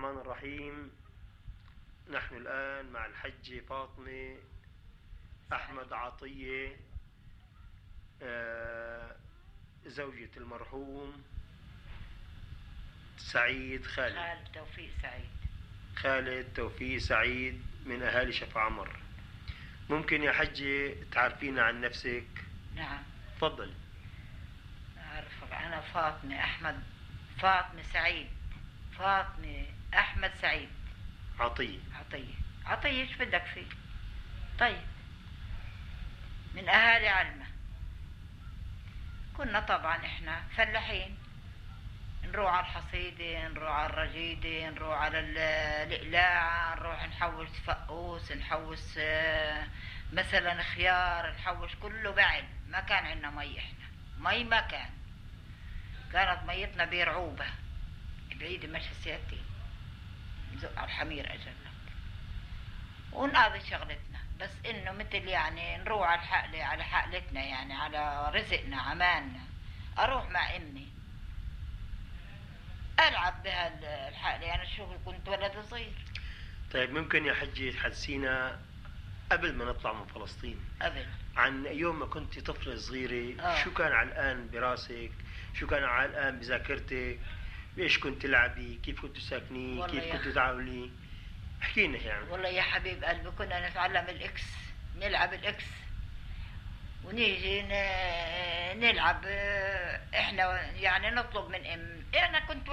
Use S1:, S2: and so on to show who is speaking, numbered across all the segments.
S1: الرحمن الرحيم. نحن الآن مع الحجة فاطمة أحمد عطية، زوجة المرحوم سعيد خالد توفيق سعيد من أهالي شفا عمر. ممكن يا حجة تعرفينا عن نفسك؟
S2: نعم
S1: تفضل.
S2: أنا فاطمة أحمد سعيد
S1: عطية.
S2: إيش بدك فيه؟ طيب، من أهالي علمة. كنا طبعا إحنا فلاحين، نروح على الحصيدة، نروح على الرجيدة، نروح على الإقلاع، نروح نحوش فقوس، نحوش مثلا خيار، نحوش كله بعد. ما كان عندنا مي، إحنا مي ما كانت ميتنا برعوبة بعيدة، مش سيادتي نزق على الحمير أجلك ونقضي شغلتنا. بس إنه مثل يعني نروح على الحقلة، على حقلتنا، يعني على رزقنا عمالنا. أروح مع أمي ألعب بها الحقلة، يعني الشغل كنت ولد صغير.
S1: طيب، ممكن يا حجي تحدثينا قبل ما نطلع من فلسطين
S2: قبل
S1: عن يوم ما كنت طفلة صغيرة؟ شو كان علقان براسك؟ شو كان علقان بذاكرتك؟ بإيش كنت تلعبي؟ كيف كنتوا ساكنين؟ كيف كنتوا تعاملي؟ احكي لنا يعني.
S2: والله يا حبيب قلبي، كنا نتعلم الإكس، نلعب الإكس ونيجي نلعب إحنا، يعني نطلب من أنا كنت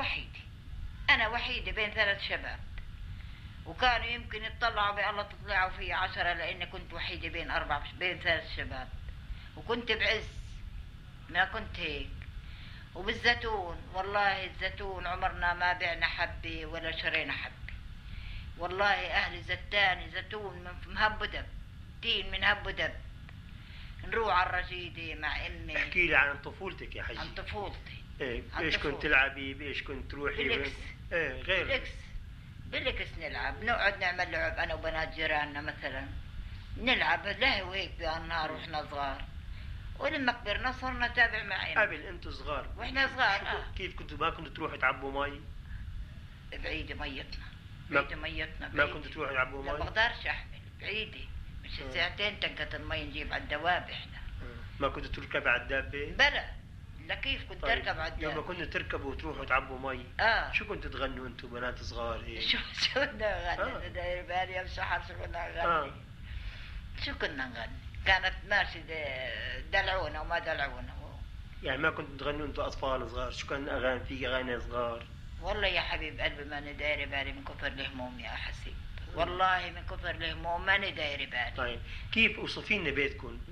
S2: وحيدة بين 3 شباب، وكانوا يمكن يطلعوا بالله تطلعوا في 10، لأني كنت وحيدة بين 3 شباب، وكنت بعز ما كنت هيك. وبالزيتون، والله الزيتون عمرنا ما بعنا حبة ولا شرينا حبة. والله أهل زتاني زيتون من هب ودب، تين من هب ودب. نروح على الرشيدة مع أمي.
S1: احكي لي عن طفولتك يا حجي.
S2: عن طفولتي.
S1: بإيش كنت تلعبي؟ بإيش كنت تروحي؟
S2: بالإكس.
S1: غير
S2: بالإكس نلعب، نقعد نعمل لعب أنا وبنات جيراننا مثلا، نلعب لهو هيك بالنهار واحنا صغار. ولما كبرنا صرنا نتابع مع أمي.
S1: قبل أنتوا صغار
S2: واحنا صغار
S1: كيف كنتوا ما كنتوا تروحوا تعبوا مي؟
S2: بعيدة ميتنا،
S1: ما كنتوا تروحوا تعبوا مي؟
S2: لا بقدرش أحمل، بعيدة مش ساعتين تنكت المي نجيب على الدواب. إحنا
S1: ما كنتوا تركب على الدابة؟
S2: بلا، لا كيف كنت تركب على الدابة؟
S1: لما كنتوا تركبوا وتروحوا تعبوا مي، شو كنتوا تغنوا انتوا بنات صغار هيك؟
S2: شو نغني؟ داير بالي يا مسحر، شو كنا نغني؟ شو كنا نغني؟ كانت ماشي دلعونا وما دلعونا.
S1: يعني ما كنتوا تغنوا انتوا اطفال صغار؟ شو كان اغاني؟ في اغاني صغار؟
S2: والله يا حبيب قلبي ماني داير بالي من كثر الهموم يا حسيب، والله من كثر الهموم ماني داير بالي.
S1: طيب، كيف اوصفي لنا بيتكم؟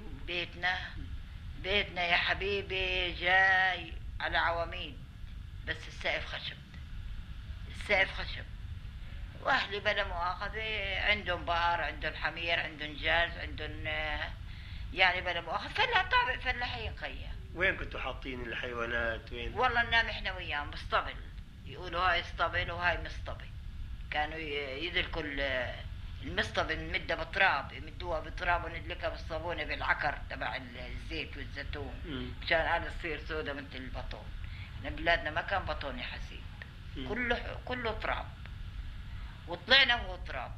S2: بيتنا يا حبيبي جاي على عواميد، بس السقف خشب. واهلي بلا مؤاخذة عندهم بقر، عندهم حمير، عندهم جاز، عندهم يعني بلا مؤاخذة طابق فلاحين خيا.
S1: وين كنتوا حاطين الحيوانات؟ وين؟
S2: والله ننام احنا وياهم بالصبل، يقولوا هاي اسطبل وهاي مصطبل. كانوا يدلكوا المصطبل نمدها بتراب، يمدوها بتراب وندلكها بالصابونة بالعكر تبع الزيت والزيتون مشان قال تصير سودة مثل البطون. احنا بلادنا ما كان بطون يا حسيب، كله تراب، وطلعنا وهو تراب.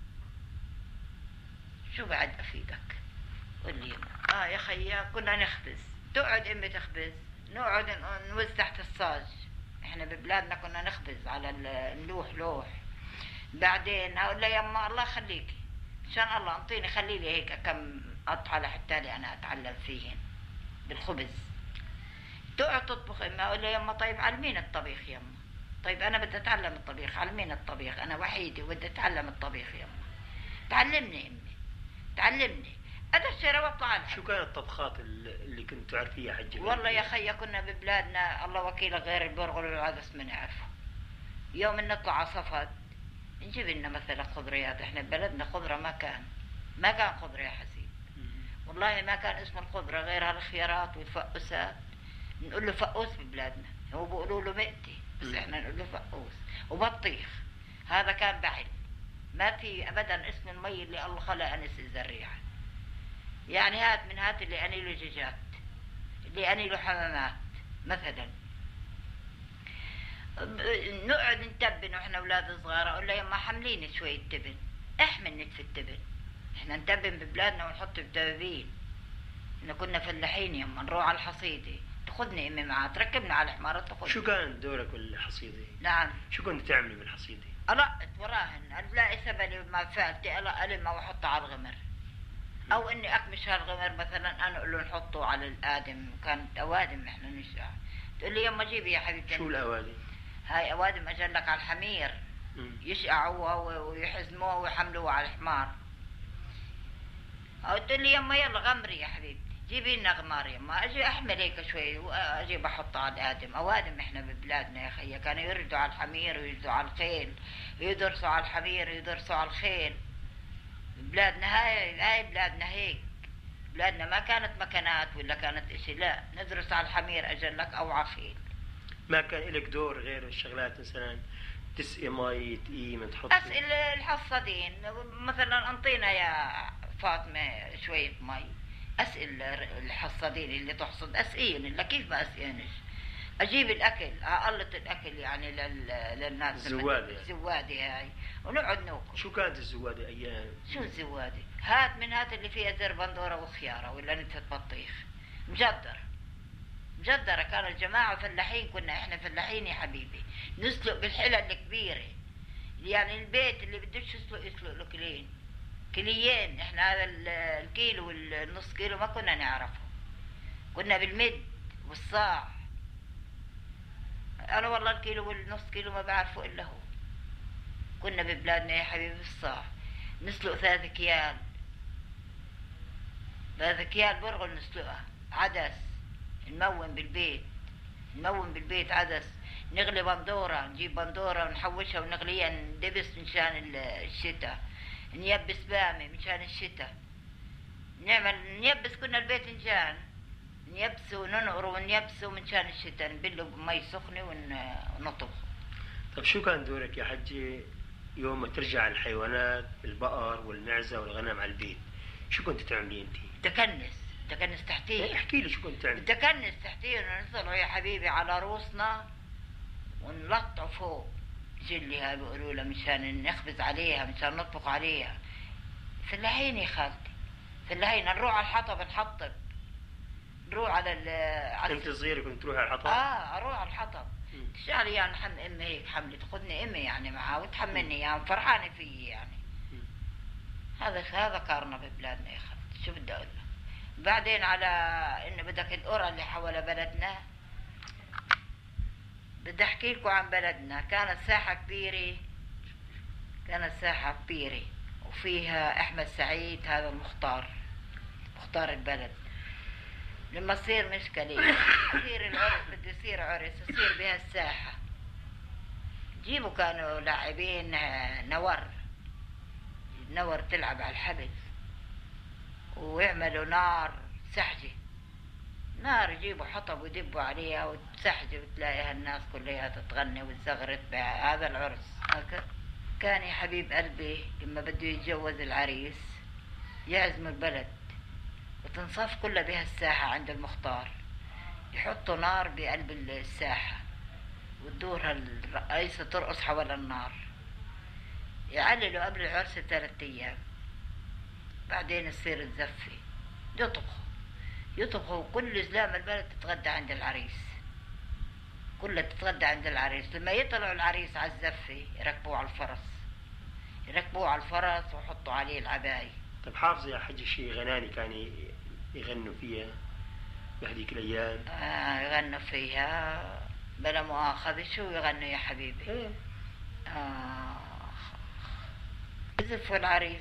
S2: شو بعد افيدك؟ قل لي. يا خيا كنا نخبز، تقعد امي تخبز، نقعد نوز تحت الصاج. احنا ببلادنا كنا نخبز على اللوح. بعدين اقول لها يما الله يخليكي، ان شاء الله انطيني، خلي لي هيك كم قطعه لحتى لي انا اتعلم فيهن بالخبز. تقعد تطبخ امي، اقول لها يما طيب علمينا الطبيخ يما. طيب انا بدي اتعلم الطبيخ، علمينا الطبيخ، انا وحيده وبدي اتعلم الطبيخ يما. تعلمني امي، تعلمني. ادشر واطلع لها.
S1: شو كانت الطبخات اللي كنت تعرفيها حجي؟
S2: والله يا خيا كنا ببلادنا الله وكيل غير البرغل والعدس ما نعرفه. يوم نطلع على صفد نجيب لنا مثلا خضريات. احنا ببلدنا خضره ما كان خضره يا حسين. والله ما كان اسم الخضره غير هالخيارات والفقوسات. نقول له فقوس ببلادنا، هو بيقولوا له مئتي، بس احنا نقول له فقوس. وبطيخ هذا كان بعل، ما في ابدا اسم المي اللي الله خلق انس الزريعه. يعني هات اللي اني له دجاجات، اللي اني له حمامات مثلا. نقعد نتبن واحنا اولاد صغار، اقول له يما حمليني شويه تبن، احمل نتف التبن، احنا نتبن ببلادنا ونحط بدبابين. احنا كنا فلاحين يما، نروح على الحصيده، تاخذني امي معها، تركبنا على الحمار تاخذني.
S1: شو كان دورك بالحصيده؟
S2: نعم.
S1: شو كنت تعملي بالحصيده؟
S2: ألقط وراهن، ألاقي سبلي ما فعلتي ألمه وأحطه على الغمر، أو إني أكمش هالغمر مثلا، أنا أقول له نحطه على الآدم، كانت أوادم إحنا نشرح. تقول لي يما جيبي يا حبيبتي.
S1: شو الأوادم؟
S2: هاي أوادم أجلك على الحمير، يشقعوها ويحزموها ويحملوها على الحمار. أو تقول لي يما يلا غمري يا حبيبتي، جيبي لنا غمار يما، أجي أحمل هيك شوي وأجي بحطه على الآدم. أوادم إحنا ببلادنا يا خيي، كانوا يردوا على الحمير ويردوا على الخيل، يدرسوا على الحمير ويدرسوا على الخيل. بلادنا هاي بلادنا هيك، بلادنا ما كانت مكانات ولا كانت إشي، لا ندرس على الحمير أجلك أو على الخيل.
S1: ما كان لك دور غير الشغلات، مثلا تسقي مي، تقيم، تحطي؟
S2: أسئل الحصادين مثلا، أنطينا يا فاطمة شوية مي، أسئل الحصادين اللي تحصد، أسئين إلا كيف ما أسئينش، أجيب الأكل، أقلط الأكل يعني للناس.
S1: الزوادة.
S2: الزوادة هاي، ونقعد ناكل.
S1: شو كانت الزوادة أيام؟
S2: شو الزوادة؟ هات من هات اللي فيها زر بندورة وخيارة ولا نتفة بطيخ مجدرة. مجدرة. كانوا الجماعة فلاحين، كنا إحنا فلاحين يا حبيبي، نسلق بالحلة الكبيرة، يعني البيت اللي بدوش يسلق له كلين كليين. إحنا هذا الكيلو والنص كيلو ما كنا نعرفه، كنا بالمد والصاع. أنا والله الكيلو والنص كيلو ما بعرفه إلا هو. كنا ببلادنا يا حبيبي بالصاع، نسلق 3 كيال، 3 كيال برغل نسلقها عدس، نمون بالبيت، نمون بالبيت عدس، نغلي بندورة، نجيب بندورة ونحوشها ونغليها، ندبس مشان الشتاء، نيبس بامي مشان الشتاء، نيبس كنا الباذنجان، نيبسه وننقره ونيبسه مشان الشتاء، نبله بمي سخنة ونطبخه.
S1: طب شو كان دورك يا حجي يوم ما ترجع الحيوانات، البقر والمعزة والغنم على البيت؟ شو كنت تعملي انت؟
S2: تكنس تحتيه.
S1: احكي لي شو كنت تعملي.
S2: تكنس تحتيه، ونطلعوا يا حبيبي على روسنا ونلطعوا فوق جلي، هاي بيقولوا لها، مشان نخبز عليها، مشان نطبخ عليها. فلاحين يا خالتي، فلاحين. نروح على الحطب نحطب، نروح على
S1: انت صغيرة كنت تروح على الحطب؟
S2: اروح على الحطب. تشعري يعني امي هيك حملي، تاخذني امي يعني معها وتحملني يعني، فرحانه فيي يعني. هذا كارنا ببلادنا يا خالتي، شو بدي اقول لك. بعدين على انه بدك القرى اللي حول بلدنا، بدي احكي لكم عن بلدنا. كانت ساحه كبيره، وفيها احمد سعيد، هذا مختار البلد. لما تصير مشكلة، يصير العرس، بده يصير عرس، يصير بها الساحة، جيبوا كانوا لاعبين نور تلعب على الحبل، ويعملوا نار سحجة، نار يجيبوا حطب ويدبوا عليها وتسحجة، وتلاقيها الناس كلها تتغني وتزغرت بهذا العرس. كان يا حبيب قلبي لما بده يتجوز العريس يعزم البلد، وتنصف كلها بها الساحة عند المختار، يحطوا نار بقلب الساحة، وتدور الرئيسة ترقص حول النار، يعللوا قبل العرس 3 أيام. بعدين تصير الزفة، يطبخوا كل زلام البلد تتغدى عند العريس، كلها تتغدى عند العريس. لما يطلعوا العريس على الزفة يركبوه على الفرس ويحطوا عليه العباية.
S1: طب حافظة يا حجي شي غناني كان يغنوا فيها بهديك الأيام؟
S2: يغنوا فيها بلا مؤاخذة. شو يغنوا يا حبيبي؟ زفوا العريس،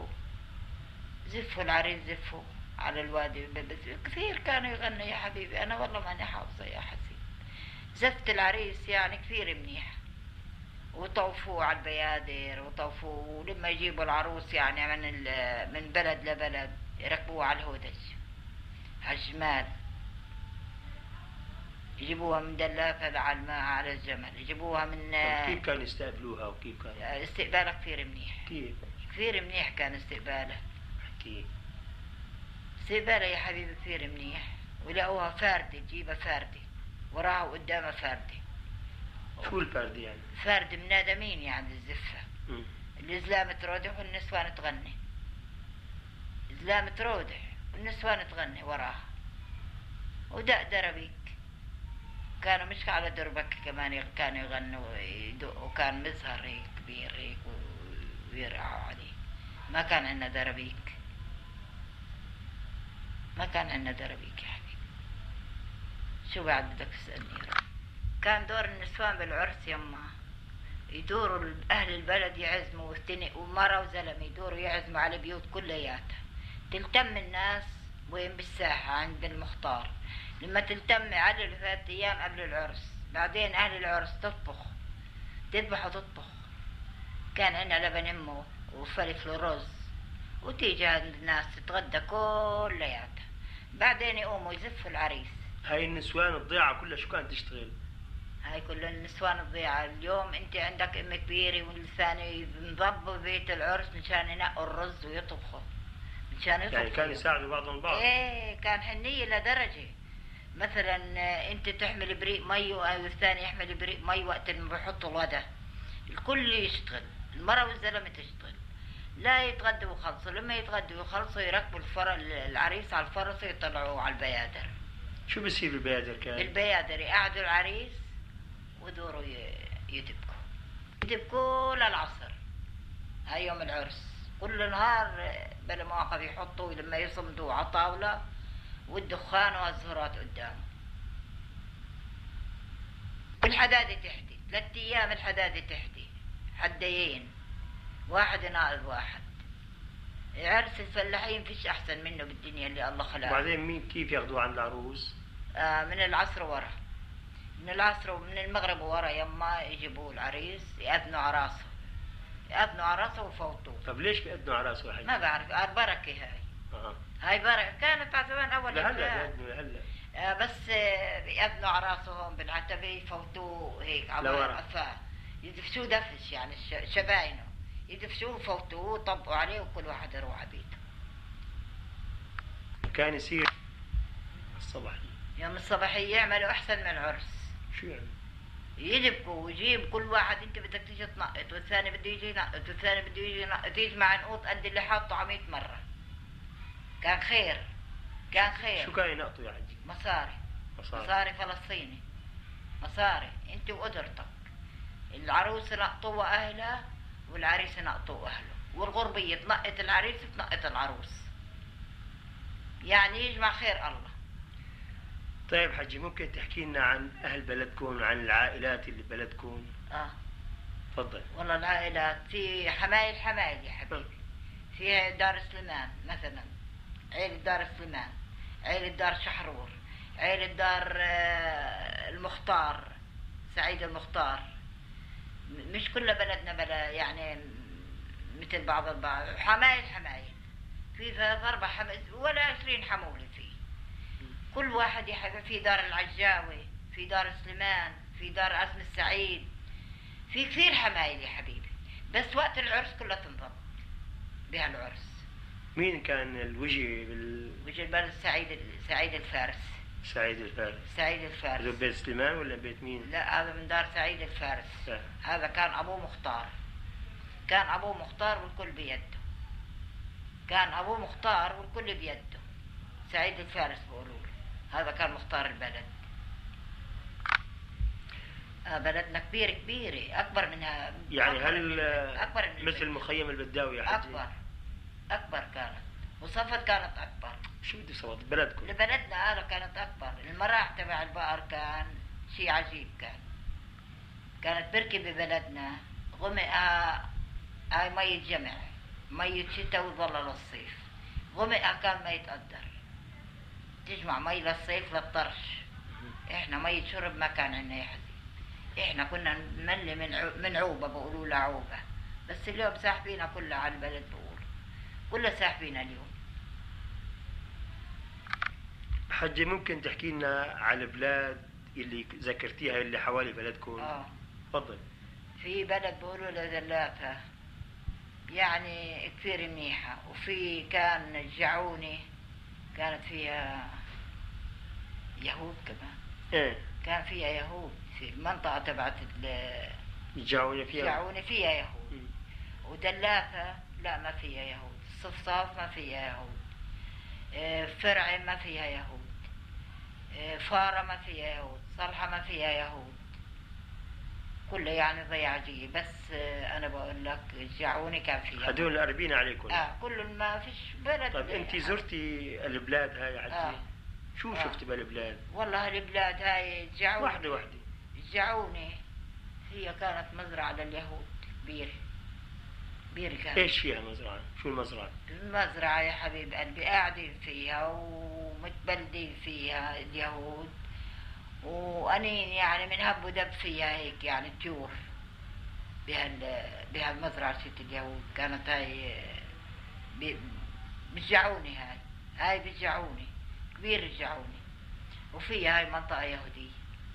S2: زفوا العريس، زفوا على الوادي. كثير كانوا يغنوا يا حبيبي، أنا والله ماني حافظة يا حسين. زفت العريس يعني كثير منيح، وطوفوه على البيادر، ولما يجيبوا العروس يعني من بلد لبلد يركبوها على الهودج، على الجمال، يجيبوها من دلافة على الجمل، يجيبوها من.
S1: كيف كانوا يستقبلوها وكيف كان
S2: استقبالها كثير منيح؟ كثير منيح كان استقبالها.
S1: احكي.
S2: استقبالها يا حبيبي كثير منيح، ولقوها فاردة، تجيبها فاردة، وراها وقدامها فاردة،
S1: شو الفرد يعني؟
S2: فرد منادمين يعني الزفة. الإزلام ترودح والنسوان تغني، إزلام ترودح والنسوان تغني وراها، ودق دربيك كانوا مش على دربك كمان كانوا يغنوا ويدقوا، وكان مظهر هيك كبير هيك ويرعوا عليه. ما كان عندنا دربيك، ما كان عندنا دربيك يا حبيبي. شو بعد بدك تسألني؟ كان دور النسوان بالعرس يما يدوروا أهل البلد يعزموا ومرة وزلمة يدوروا يعزموا على بيوت كلياتها. تلتم الناس وين بالساحة عند المختار، لما تلتم على 3 أيام قبل العرس. بعدين أهل العرس تذبح وتطبخ. كان عندنا لبن أمه وفلفل ورز، وتيجي عند الناس تتغدى كلياتها. بعدين يقوموا يزفوا العريس.
S1: هاي النسوان الضيعة كلها شو كانت تشتغل؟
S2: هاي كل النسوان الضيعة. اليوم انت عندك ام كبيرة والثاني بنضبوا بيت العرس مشان ينقوا الرز ويطبخوا، مشان يطبخوا. يعني
S1: كانوا يساعدوا بعضهم البعض.
S2: ايه كان حنية لدرجة مثلا انت تحمل بريق مي والثاني يحمل بريق مي وقت ما بيحطوا الغدا. الكل يشتغل، المرأة والزلمة تشتغل، لا يتغدوا ويخلصوا. لما يتغدوا ويخلصوا يركبوا العريس على الفرس ويطلعوه على البيادر.
S1: شو بصير بالبيادر كان؟
S2: بالبيادر يقعدوا العريس ودوروا يدبكوا للعصر. هاي يوم العرس كل نهار بلا مواقف يحطوا لما يصمدوا على طاولة والدخان والزهرات قدامه. والحدادة تحدي 3 أيام، الحدادة تحدي حديين، واحد ناقض واحد. عرس الفلاحين فيش أحسن منه بالدنيا اللي الله خلقه.
S1: وبعدين مين كيف ياخذوه عند العروس؟
S2: من العصر ورا، من العصر ومن المغرب ورا يما يجيبوا العريس يأذنوا على راسه، يأذنوا على راسه ويفوتوه.
S1: طب ليش بيأذنوا على راسه حاجة؟
S2: ما بعرف، بركة هاي. هاي بركة كانت على زمان أول.
S1: هلا
S2: بس بيأذنوا على راسه هون بالعتبة يفوتوه هيك على قفاه، يدفشوه دفش يعني شباينه، يدفشوه ويفوتوه ويطبقوا عليه وكل واحد يروح على بيته.
S1: كان يصير الصباحية،
S2: يوم الصباحية يعملوا أحسن من العرس.
S1: شو يعني؟
S2: يدبكوا ويجيب كل واحد، انت بدك تيجي تنقط والثاني بده يجي ينقط والثاني بده يجي ينقط، يجمع نقوط قد اللي حاطه 100 مرة. كان خير، كان خير.
S1: شو كان ينقطوا يا حجي؟
S2: مصاري فلسطيني، مصاري انت وقدرتك. العروس نقطوها أهلها والعريس نقطوه أهله، والغربية تنقط العريس وتنقط العروس، يعني يجمع خير الله.
S1: طيب حجي ممكن تحكي لنا عن أهل بلدكم وعن العائلات اللي ببلدكم؟ تفضل.
S2: والله العائلات في حمايل يا حبيبي. في دار سليمان مثلا، عيلة دار سليمان، عيلة دار شحرور، عيلة دار المختار، سعيد المختار. مش كل بلدنا بلا يعني مثل بعض البعض. حمايل في 4 حمايل ولا 20 حمولة فيه. كل واحد يحب. في دار العجاوي، في دار سليمان، في دار عزم السعيد، في كثير حمايل يا حبيبي. بس وقت العرس كلها تنضبط بهالعرس.
S1: مين كان الوجه
S2: وجه البلد؟ سعيد الفارس. سعيد الفارس.
S1: هذا بيت سليمان ولا بيت مين؟
S2: لا هذا من دار سعيد الفارس. هذا كان أبوه مختار، والكل بيده. سعيد الفارس بقولوا له. هذا كان مختار البلد. بلدنا كبيرة أكبر منها.
S1: يعني هل أكبر من مثل مخيم البداوي يا حجي؟
S2: أكبر كانت. وصفت كانت أكبر.
S1: شو بدي صوت بلدكم؟
S2: بلدنا هذا كانت أكبر. المراح تبع البقر كان شيء عجيب. كانت بركة ببلدنا غمقها. هاي مية جمع، مية شتاء وظل للصيف. غمقها كان ما يتقدر. تجمع مي للصيف للطرش. احنا مية شرب ما كان عندنا يا حبيبي. احنا كنا نملي من عوبة، بقولوا لها عوبة. بس اليوم ساحبينا كلها على البلد، بقول كلها ساحبينا اليوم.
S1: حجي ممكن تحكي لنا على البلاد اللي ذكرتيها اللي حوالي بلدكم؟ تفضل.
S2: في بلد بقولوا لها زلاتها، يعني كثير منيحة. وفي كان الجعوني كانت فيها يهود كمان. كان فيها يهود في المنطقة تبعت
S1: يجعون
S2: فيها يهود. ودلاثة لا ما فيها يهود. الصفصاف ما فيها يهود. فرع ما فيها يهود. فارة ما فيها يهود. صلحة ما فيها يهود. كله يعني ضياعجية. بس أنا بقول لك جعوني كان فيها
S1: هدول القربين عليكم.
S2: كل ما فيش بلد.
S1: طيب أنت زرتي البلاد هاي حجي؟ شو شفتي بالبلاد؟
S2: والله البلاد هاي جعوني.
S1: واحدة
S2: جعوني. هي كانت مزرعة لليهود كبيرة كانت.
S1: ايش فيها مزرعة؟ شو المزرعة؟
S2: المزرعة يا حبيب قلبي قاعدين فيها ومتبلدين فيها اليهود، وأنين يعني من هب ودب فيها هيك يعني طيور بهالمزرعة ست اليهود. كانت هاي بيشجعوني. هاي بيشجعوني كبير بيشجعوني. وفيها هاي منطقة يهودية.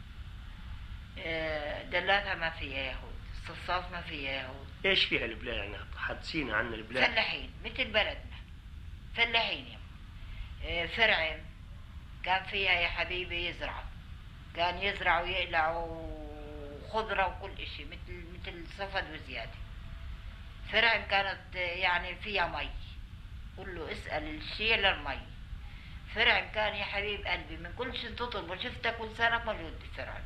S2: دلاتها ما فيها يهود. الصفصاف ما فيها يهود.
S1: ايش فيها البلاد يعني؟ حدثينا عن البلاد.
S2: فلاحين مثل بلدنا. فلاحين يا فرعم كان فيها يا حبيبي يزرعوا. كان يزرعوا ويقلعوا خضرة وكل اشي مثل صفد وزيادة. فرعم كانت يعني فيها مي. كله اسأل الشيء للمي. فرعم كان يا حبيب قلبي من كل شيء تطلبه شفته كل سنة موجود بفرعم.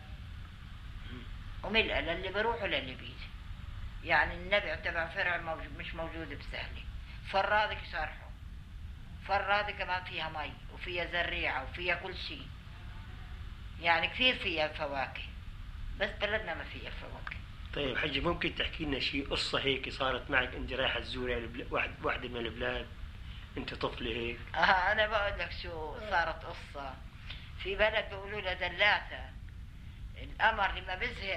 S2: وملأ للي بروح وللي بيجي. يعني النبع تبع فرع مش موجود بسهلة. فرادك شرحه. فرادك كمان فيها مي وفيها زريعة وفيها كل شيء. يعني كثير فيها فواكه. بس بلدنا ما فيها فواكه.
S1: طيب حجي ممكن تحكي لنا شيء قصة هيك صارت معك انت رايحة تزوري واحدة من البلاد انت طفلة هيك؟
S2: انا بقول لك شو صارت قصة. في بلد بيقولوا له دلاتة. القمر لما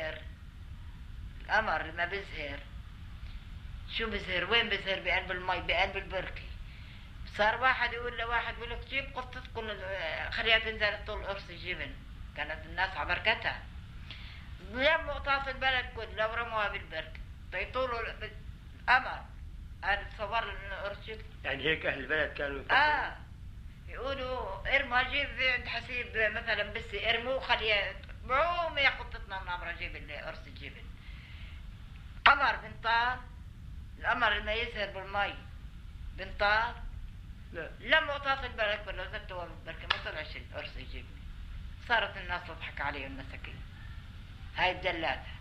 S2: بزهر شو بزهر؟ وين بزهر؟ بقلب المي بقلب البركة. صار واحد يقول لواحد بيقول لك جيب قطتكم خليها تنزل طول قرص الجبن. كانت الناس على بركتها. لموا قطاس البلد كله ورموها بالبركة. طيطولوا القمر. هذا تصور انه قرص جبن.
S1: يعني هيك اهل البلد كانوا
S2: يقولوا ارموا جيب عند حسيب مثلا بس ارموه خليها بعوم يا قطتنا منامرة جيب قرص الجبن. قمر بنطار. القمر لما يزهر بالمي بنطار.
S1: لا
S2: لما قطاط البلد كله زتوا بالبركة ما طلعش قرص الجبن. صارت الناس تضحك عليهم مساكين. هاي بدلاتها.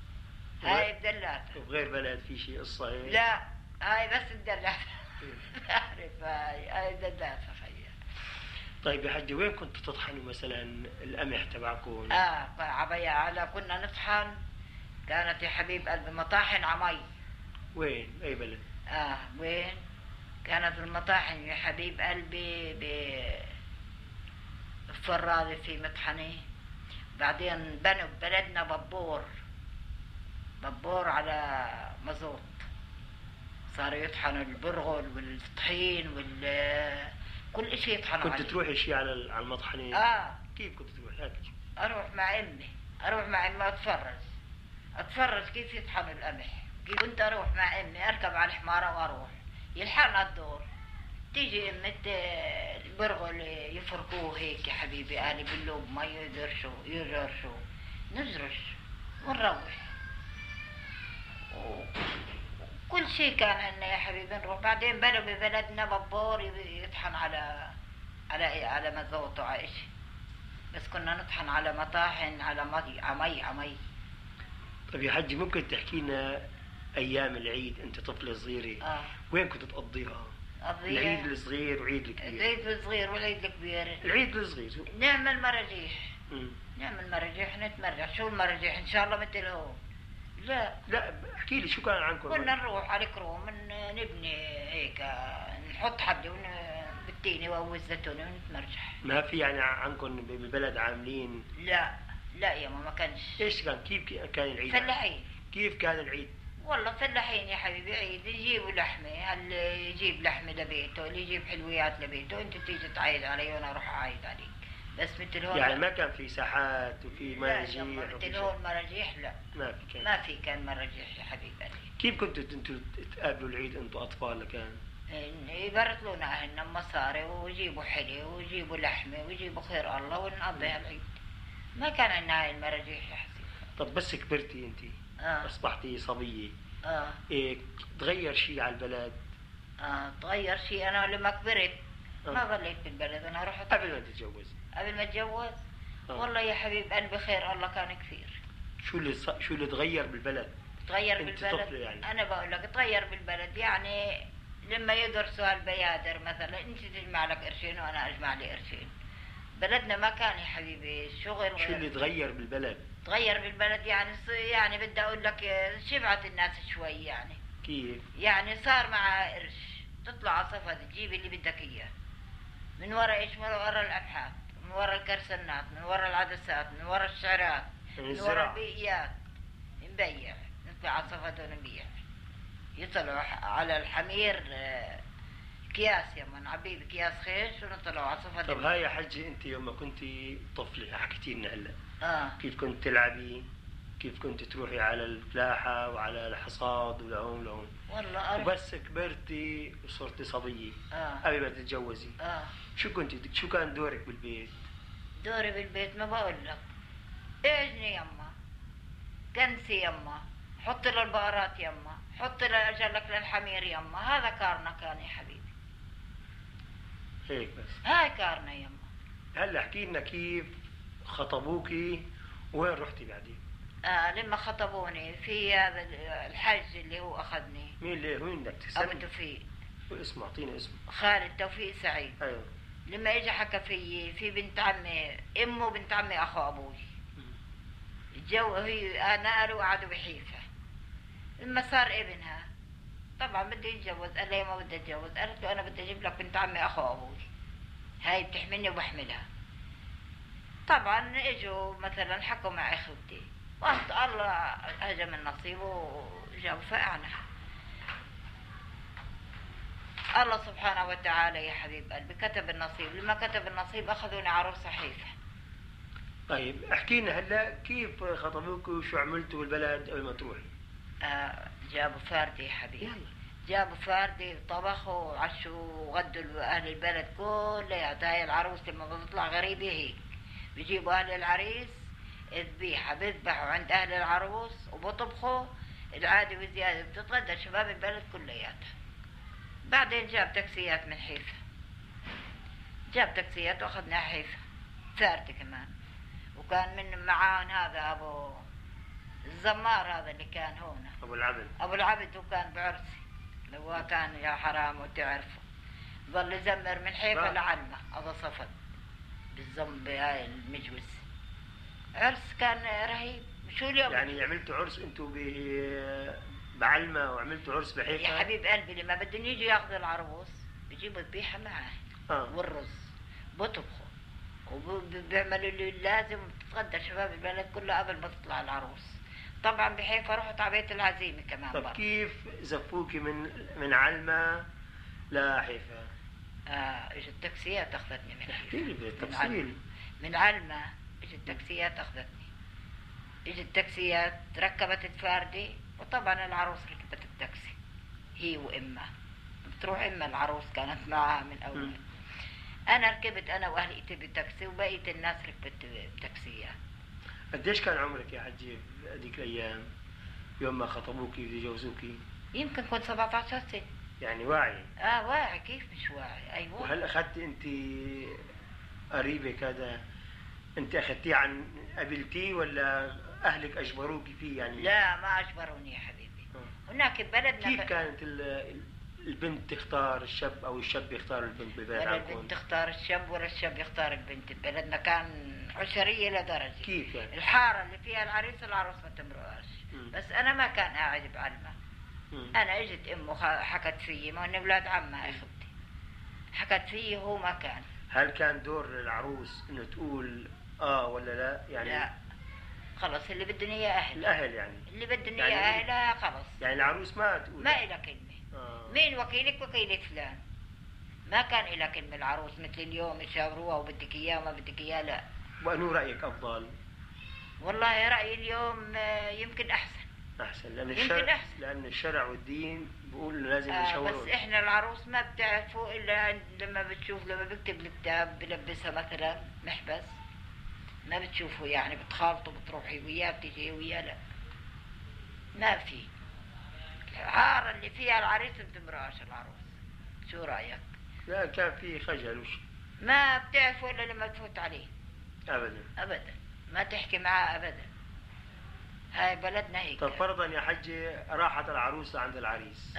S1: وبغير بلد في شيء قصة هيك؟
S2: لا هاي بس بدلاتها. بعرف هاي بدلاتها خير.
S1: طيب يا حجي وين كنتوا تطحنوا مثلا القمح تبعكم؟
S2: عبيا على كنا نطحن. كانت يا حبيب قلبي مطاحن عمي.
S1: وين؟ أي بلد؟
S2: وين؟ كانت المطاحن يا حبيب قلبي بفرادة في مطحنة. بعدين بنوا ببلدنا ببور على مزوت. صاروا يطحنوا البرغل والطحين كل اشي يطحنوا عليه.
S1: كنت تروحي شي على المطحنة؟ كيف كنت تروحي؟
S2: اروح مع امي اتفرج كيف يطحنوا القمح. كنت اروح مع امي اركب على الحمارة واروح يلحقنا الدور. تيجي امي البرغل يفركوه هيك يا حبيبي قالي باللوب ما يجرشوا نجرش ونروح. كل شيء كان عندنا يا حبيبي نروح. بعدين بنوا ببلدنا ببور يطحن على مزوت وعيش. بس كنا نطحن على مطاحن على عمي.
S1: طيب يا حجي ممكن تحكي لنا ايام العيد انت طفلة صغيرة وين كنت تقضيها؟ العيد الصغير وعيد الكبير.
S2: العيد الصغير والعيد الكبير.
S1: العيد الصغير
S2: نعمل مراجيح نتمرح. شو المراجيح؟ ان شاء الله مثل هون.
S1: لا احكي لي شو كان عنكم.
S2: كنا نروح على الكروم نبني هيك نحط حبل بالتيني والزيتون ونتمرجح.
S1: ما في يعني عنكم بالبلد عاملين؟
S2: لا يا ما كانش.
S1: ايش كان؟ كيف كان العيد؟
S2: فلاحين.
S1: كيف كان العيد؟
S2: والله فلاحين يا حبيبي. عيد يجيبوا لحمه. اللي يجيب لحمه لبيته اللي يجيب حلويات لبيته انت تيجي تعايد علي وانا اروح اعايد عليك. بس مثل هون
S1: يعني ما كان في ساحات وفي مراجيح؟
S2: مثل هون مراجيح لا ما في كان مراجيح يا حبيبي.
S1: كيف كنتوا انتوا تقابلوا العيد انتوا اطفال؟ كان
S2: يبرطلونا اهلنا مصاري ويجيبوا حلي ويجيبوا لحمه ويجيبوا خير الله ونقضي العيد. ما كان عندنا هاي المراجيح يا حسين.
S1: طب بس كبرتي انت، اصبحتي صبية، إيه تغير شيء على البلد؟
S2: تغير شيء. انا لما كبرت ما ظليت بالبلد، انا رحت
S1: قبل ما تتجوز.
S2: قبل ما اتجوز والله يا حبيب قلبي خير الله كان كثير.
S1: شو اللي تغير بالبلد؟
S2: تغير بالبلد يعني. انا بقول لك تغير بالبلد يعني لما يدرسوا البيادر مثلا، انت تجمع لك قرشين وانا اجمع لي قرشين. بلدنا ما كان يا حبيبي الشغل.
S1: شو اللي تغير بالبلد؟
S2: تغير بالبلد يعني بدي اقول لك شبعت الناس شوي يعني.
S1: كيف؟
S2: يعني صار معها قرش تطلع على صفة تجيب اللي بدك اياه من وراء ايش؟ من وراء الابحاث، من وراء الكرسنات، من وراء العدسات، من وراء الشعرات، من وراء البيئيات. نبيع، نطلع على صفة ونبيع. يطلعوا على الحمير اكياس يما، نعبيه باكياس خيش ونطلعوا على صفة.
S1: طب هاي يا حجي انت يوم كنتي طفلة حكيتي لنا هلا كيف كنت تلعبي، كيف كنت تروحي على الفلاحة وعلى الحصاد ولهون لهون.
S2: والله
S1: وبس كبرتي وصرتي صبية قبل ما تتجوزي شو كان دورك بالبيت؟
S2: دوري بالبيت ما بقول لك. اجني يما، كنسي يما، حطي له البقرات يما، حطي له اجلك للحمير يما. هذا كارنا كان يا حبيبي.
S1: هيك بس.
S2: هاي كارنا يما.
S1: هلا احكي لنا كيف خطبوكي وين رحتي بعدين؟
S2: لما خطبوني في هذا الحج اللي هو اخذني.
S1: مين اللي وين بدك تسمي؟
S2: ابو توفيق.
S1: شو اسمه؟ اعطيني اسمه.
S2: خالد توفيق سعيد.
S1: ايوه.
S2: لما اجى حكى في بنت عمي، امه بنت عمي اخو ابوي. هي نقلوا وقعدوا بحيفا. لما صار ابنها طبعا بده يتجوز، قال لي ما بدي اتجوز. قالت له انا بدي اجيب لك بنت عمي اخو ابوي، هاي بتحملني وبحملها. طبعا اجوا مثلا حكوا مع اخوتي، وقت الله هجم النصيب وجاب فقعنا. الله سبحانه وتعالى يا حبيب قلبي كتب النصيب. لما كتب النصيب اخذوني عروسه حيفا.
S1: طيب احكي لنا هلا كيف خطبوك وشو عملتوا بالبلد قبل ما تروحي؟
S2: جابوا فاردي يا حبيبي. جابوا فاردي وطبخوا وعشوا وغدوا اهل البلد كلها. هاي العروس لما بتطلع غريبه هيك بيجيبوا اهل العريس الذبيحه بيذبحوا عند اهل العروس وبطبخوا العادي وزياده، بتتغدى شباب البلد كلياتها. بعدين جاب تاكسيات من حيفا، جاب تاكسيات واخذنا حيفا فاردي كمان. وكان من معاهم هذا ابو الزمار هذا اللي كان هون، ابو العبد وكان بعرسي اللي هو كان يا حرام وتعرفه ظل يزمر من حيفا لعلمه. هذا صفد بالزم بهاي المجوز. عرس كان رهيب. شو اليوم
S1: يعني عملتوا عرس انتوا بعلمه وعملتوا عرس بحيفا؟
S2: يا حبيب قلبي لما بدهم يجوا ياخذوا العروس بيجيبوا ذبيحه معاه والرز بطبخوا وبيعملوا اللي لازم. بتتغدى شباب البلد كله قبل ما تطلع العروس. طبعا بحيفا رحت على بيت العزيمه كمان.
S1: طب كيف زفوكي من علمه لحيفا؟
S2: اجت التاكسيات اخذتني من حيفا.
S1: بالتفصيل.
S2: من علمه اجت التاكسيات اخذتني. اجت التاكسيات ركبت الفاردي، وطبعا العروس ركبت التاكسي هي وامها. بتروح امها العروس كانت معها من اول. انا ركبت انا واهلي بالتاكسي وبقيه الناس ركبت بتاكسيات.
S1: قديش كان عمرك يا حجي هذيك الايام يوم ما خطبوكي وجوزوكي؟
S2: يمكن كنت 17 سنه.
S1: يعني واعي؟
S2: واعي. كيف مش واعي؟ ايوه.
S1: وهل اخذت انت قريبك هذا انت اخذتيه عن قبلتيه ولا اهلك اجبروكي فيه يعني؟
S2: لا ما اجبروني يا حبيبي. هناك ببلدنا
S1: كيف كانت البنت تختار الشاب او الشاب يختار البنت ببلد
S2: ولا البنت تختار الشاب ولا الشاب يختار البنت؟ ببلدنا كان عشريه لدرجه.
S1: كيف يعني؟
S2: الحاره اللي فيها العريس العروس ما تمرقش. بس انا ما كان قاعد بعلمه. انا اجت امه حكت فيي، ما هن اولاد عمها اخوتي، حكت فيي هو ما كان.
S1: هل كان دور العروس انه تقول ولا لا يعني؟
S2: لا خلص اللي بدهم اياه اهل.
S1: الاهل يعني
S2: اللي بدهم اياه اهلها خلص.
S1: يعني العروس ما تقول
S2: ما إلها كلمه. مين وكيلك؟ وكيل فلان. ما كان إلها كلمه العروس مثل اليوم يشاوروها وبدك اياه وما بدك اياه. لا.
S1: وانو رايك افضل؟
S2: والله رايي اليوم يمكن احسن
S1: لان الشرع والدين بيقول لازم يشاوروا.
S2: بس احنا العروس ما بتعرفوا الا لما بتشوف، لما بكتب الكتاب بلبسها مثلا محبس ما بتشوفوا يعني بتخالطوا بتروحي وياه بتجي وياه لا ما في. العارة اللي فيها العريس بتمرقش العروس. شو رأيك؟
S1: لا كان في خجل وش
S2: ما بتعرفوا إلا لما تفوت عليه.
S1: أبدا
S2: أبدا ما تحكي معاه أبدا. هاي بلدنا هيك.
S1: طب فرضا يا حجي راحت العروسة عند العريس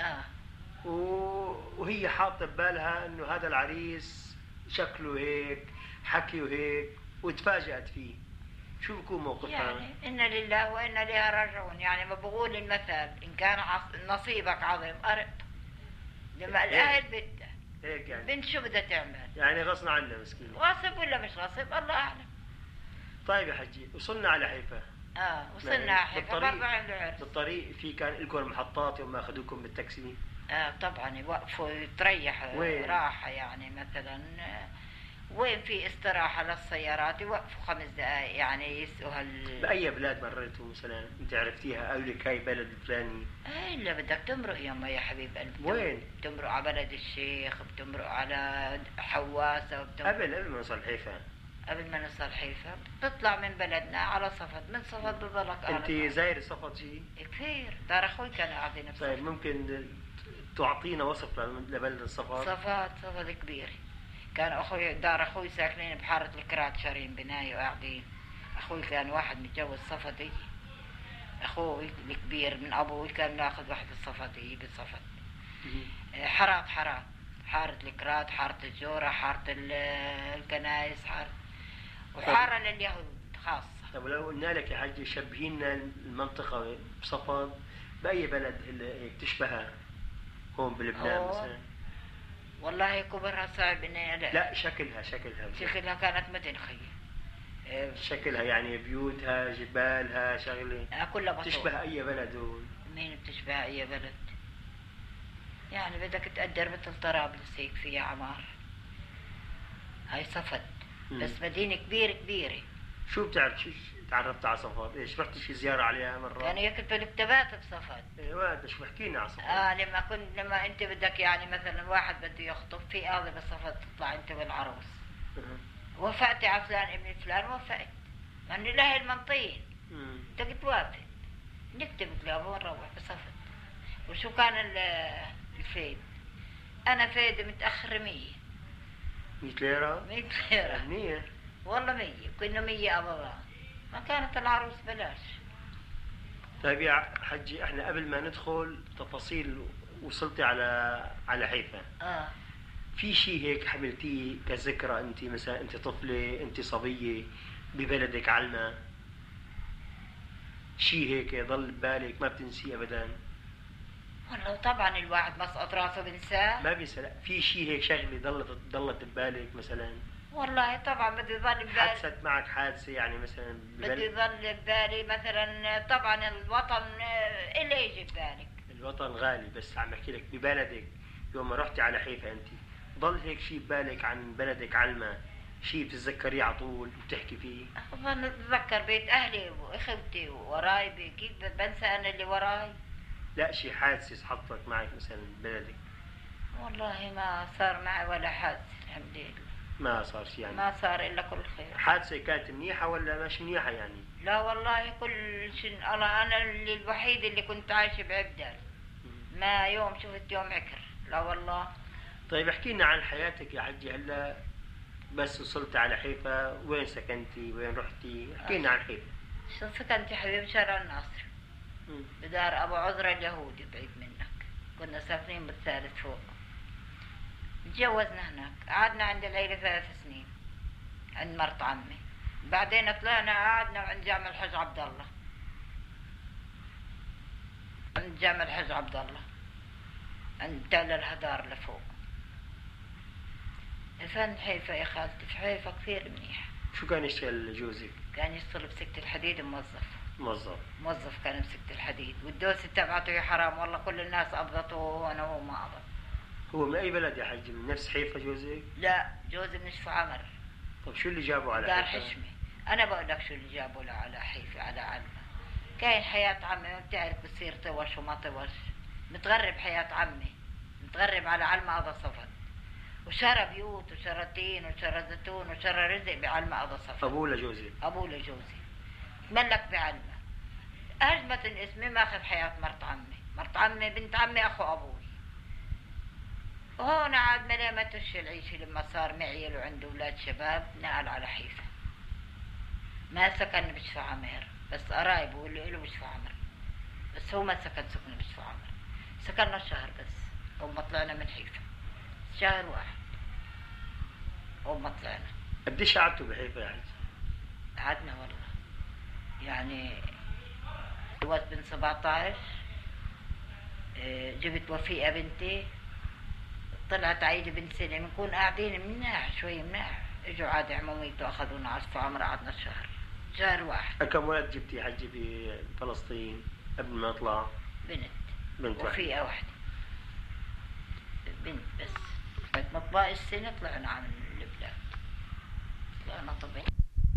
S1: وهي حاطة ببالها انه هذا العريس شكله هيك حكيه هيك وتفاجأت فيه، شو بكون موقفها؟
S2: يعني إنا لله وإنا إليه راجعون. يعني ما بقول المثل إن كان نصيبك عظيم أرق لما الأهل بدها
S1: هيك يعني
S2: بنت شو بدها تعمل؟
S1: يعني غصنا عنها مسكينة.
S2: غصب ولا مش غصب الله أعلم.
S1: طيب يا حجي وصلنا على حيفا.
S2: وصلنا على حيفا برضه عنده عرس.
S1: بالطريق في كان لكم محطات يوم ما أخذوكم بالتاكسي؟
S2: طبعا يوقفوا يتريحوا راحة يعني مثلا وين في استراحة للسيارات يوقفوا 5 دقائق يعني يسقوا
S1: بأي بلاد مريتوا مثلا أنت عرفتيها قالوا لك هاي بلد الفلاني؟
S2: إلا بدك تمرق يما يا حبيب قلبي.
S1: وين؟
S2: بتمرق على بلد الشيخ، بتمرق على حواسة،
S1: قبل ما نوصل حيفا. قبل
S2: ما نوصل حيفا بتطلع من بلدنا على صفد، من صفد بضلك
S1: أنت زاير صفد شيء؟
S2: كثير، دار أخوي كانوا قاعدين بصفد.
S1: طيب ممكن تعطينا وصف لبلد الصفد؟
S2: صفد كبير. كان أخوي دار أخوي ساكنين بحارة الكرات شارين بناية وقاعدين. أخوي كان واحد متجوز صفدي، أخوي الكبير من أبوي كان ناخذ واحدة صفدي بالصفد. حارة الكرات، حارة الجورة، حارة الكنايس، وحارة لليهود خاصة.
S1: طب لو قلنا لك يا حجي شبهينا المنطقة بصفد بأي بلد اللي تشبهها هون بلبنان مثلا؟
S2: والله كبرها صعب اني
S1: لا شكلها
S2: كانت مدن خيي.
S1: شكلها يعني بيوتها جبالها شغله
S2: كلها بطول.
S1: تشبه اي بلد هون؟
S2: مين بتشبه اي بلد؟ يعني بدك تقدر مثل طرابلس هيك فيها عمار. هاي صفد بس مدينة كبيرة.
S1: شو بتعرف تعرفت على صفد؟ ايش رحت شي زيارة عليها مرة؟
S2: كانوا يكتبوا الكتابات بصفد.
S1: ايوه شو بحكي لنا على صفد؟
S2: لما انت بدك يعني مثلا واحد بده يخطب في قاضي بصفد تطلع انت والعروس. وافقتي على فلان ابن فلان، وافقت يعني لهي المنطين بدك توافق نكتب كلاب ونروح بصفد. وشو كان الفيد؟ انا فايدة متأخر 100
S1: ليرة.
S2: 100 ليرة
S1: منيح
S2: والله. 100 كنا 100 أبدا. ما كانت العروس بلاش.
S1: طيب يا حجي احنا قبل ما ندخل تفاصيل وصلتي على حيفا. في شيء هيك حملتيه كذكرى انت مثلا انت طفلة انت صبية ببلدك علما، شيء هيك يضل ببالك ما بتنسيه ابدا؟
S2: والله طبعا الواحد مسقط راسه بنساه.
S1: ما بينسى. لا في شيء هيك شغله ضلت ببالك مثلا؟
S2: والله طبعا بدي ظل ببالي.
S1: حدثت معك حادثة يعني مثلا
S2: بدي ظل ببالي مثلا طبعا الوطن اللي يجي ببالك.
S1: الوطن غالي بس عم احكي لك ببلدك يوم ما رحتي على حيفا انت ضل هيك شيء ببالك عن بلدك علما، شيء بتتذكريه على طول وبتحكي فيه؟
S2: والله بتذكر بيت اهلي واخوتي وقرايبي، كيف بنسى انا اللي وراي؟
S1: لا شيء حادثة حصلت معك مثلا ببلدك؟
S2: والله ما صار معي ولا حادثة الحمد لله.
S1: ما صار شيء يعني؟
S2: ما صار الا كل خير.
S1: حادثة كانت منيحة ولا مش منيحة يعني؟
S2: لا والله كل شيء. انا الوحيد اللي كنت عايشة بعبدال، ما يوم شفت يوم عكر، لا والله.
S1: طيب احكي لنا عن حياتك يا حجي هلا بس وصلت على حيفا، وين سكنتي؟ وين رحتي؟ احكي لنا عن حيفا.
S2: شو سكنتي حبيبي؟ شارع الناصر بدار ابو عذرة اليهودي بعيد منك. كنا ساكنين بالثالث فوق. تجوزنا هناك، قعدنا عند العيلة 3 سنين عند مرت عمي. بعدين طلعنا قعدنا عند جامع الحج عبد الله. عند جامع الحج عبد الله عند تل الهدار لفوق. فن حيفا يا خالتي، في حيفا كثير منيح.
S1: شو كان يشتغل جوزك؟
S2: كان يشتغل بسكة الحديد، موظف كان بسكة الحديد، والدوسة تبعته يا حرام والله كل الناس قبضته وانا هو ما قبض.
S1: هو من اي بلد يا حجي؟ من نفس حيفا جوزك؟
S2: لا جوزي من شفو عمر.
S1: طب شو اللي جابه على
S2: دار حشمة؟ انا بقول لك شو اللي جابه على حيفا على علمة. كاين حياة عمي ما بتعرف بتصير طوش وما طوش. متغرب حياة عمي، متغرب على علمة هذا صفد. وشرى بيوت وشرى تين وشرى زيتون وشرى رزق بعلمة قضى صفا.
S1: أبوه لجوزي.
S2: أبوه لجوزي تملك بعلمة. هجمة اسمي ماخذ حياة مرت عمي. مرت عمي بنت عمي أخو أبوي. وهون عاد ملامتش العيشة لما صار معيل وعنده أولاد شباب نقل على حيفا. ما سكن بشفا عمر بس قرايبه واللي له بشفا عمر. بس هو ما سكن بشفا عمر. سكننا شهر بس أول ما طلعنا من حيفا. شهر واحد أول ما طلعنا.
S1: قديش قعدتوا بحيفا يا حج؟
S2: قعدنا والله يعني وقت بن 17 جبت وفيقة بنتي طلعت عيدي بنت سنة بنكون قاعدين مناح شوي مناح. اجوا عاد عموميته أخذونا عصفة عمر قعدنا شهر واحد.
S1: كم ولد جبتي يا حجي بفلسطين قبل ما اطلع؟ بنت
S2: وفيقة واحدة بنت بس. بعد ما طلع السنة طلعنا عن البلاد. طلعنا طبيعي.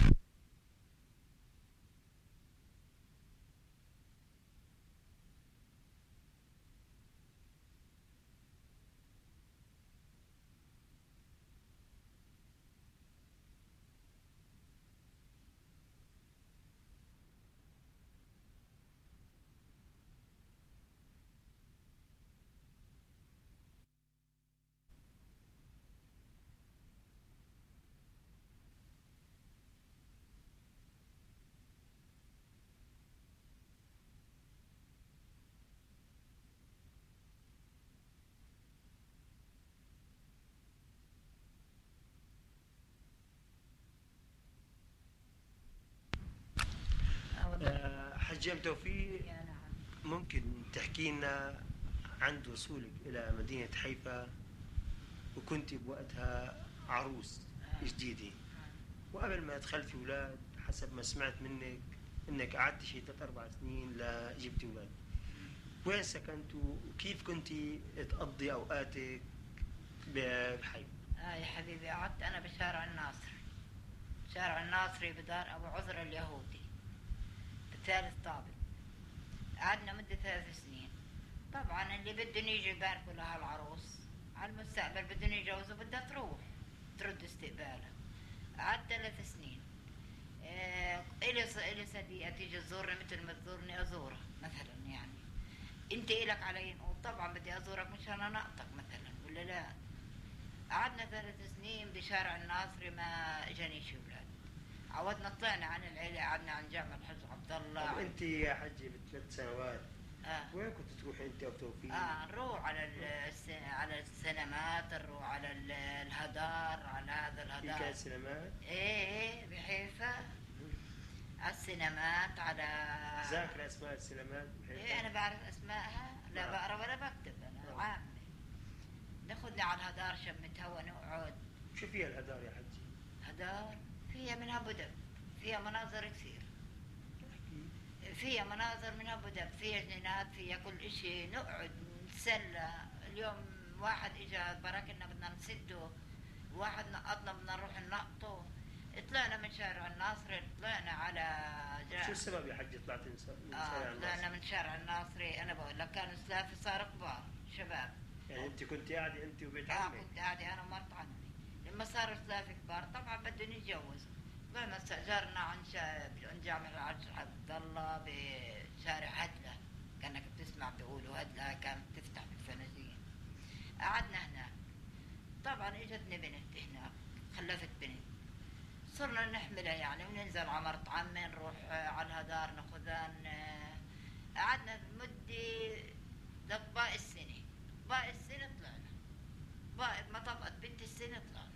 S1: حجي أم توفيق ممكن تحكي لنا عن وصولك إلى مدينة حيفا وكنت بوقتها عروس جديدة وقبل ما تخلفي أولاد حسب ما سمعت منك إنك قعدت شيء 3-4 سنين لجبتي أولاد. وين سكنتوا وكيف كنتي تقضي أوقاتك بحيفا؟
S2: يا حبيبي قعدت أنا بشارع الناصر. شارع الناصري بدار أبو عذرة اليهودي بثالث طابق. قعدنا مدة 3 سنين. طبعا اللي بدهم يجوا يباركوا لها العروس على المستقبل بدهم يجوزوا بدها ترد استقبالها. قعدت 3 سنين. إلي صديقة تيجي تزورني مثل ما تزورني أزورها مثلا يعني. أنت إلك علي نقول طبعا بدي أزورك مشان أنقطك مثلا ولا لا. قعدنا 3 سنين بشارع الناصري ما اجانيش اولاد. عودنا طلعنا عن العيله قعدنا عن جامع الحج عبد الله.
S1: طب انت يا حجي ب3 سنوات وين كنت تروحي انت وتوفيق؟
S2: نروح على السينمات نروح على الهدار على هذا الهدار.
S1: في كان سينمات؟
S2: ايه بحيفا على السينمات على
S1: ذاكرة اسماء السينمات بحيفا؟
S2: ايه انا بعرف اسمائها لا بقرا ولا بكتب انا عامة. ناخذنا على الهدار شمة هوا نقعد.
S1: شو فيها الهدار يا حجي؟
S2: هدار فيها منها بدب فيها مناظر كثير. فيها مناظر منها بدب فيها جنينات فيها كل اشي. نقعد نتسلى. اليوم واحد اجا بركنا بدنا نسده واحد نقطنا بدنا نروح ننقطه. طلعنا من شارع الناصري طلعنا على
S1: شو السبب يا حجي طلعت من شارع الناصري؟
S2: طلعنا من شارع الناصري انا بقول لك كانوا سلافي صار كبار شباب.
S1: يعني انت كنت قاعده انت وبيت عمك؟
S2: كنت قاعده انا ومرت عمي. لما صاروا سلافي كبار طبعا بدهم يتجوزوا. طلعنا استاجرنا عن جامع الحج عبد الله بشارع هدله. كانك بتسمع بيقولوا هدله كانت تفتح بالفنادين. قعدنا هناك. طبعا اجتني بنت هناك خلفت بنت. صرنا نحملها يعني وننزل على مرت عمي نروح على الهدار ناخذان. قعدنا مدة باقي السنة. باقي السنة طلعنا. باقي ما طبقت بنت السنة طلعنا.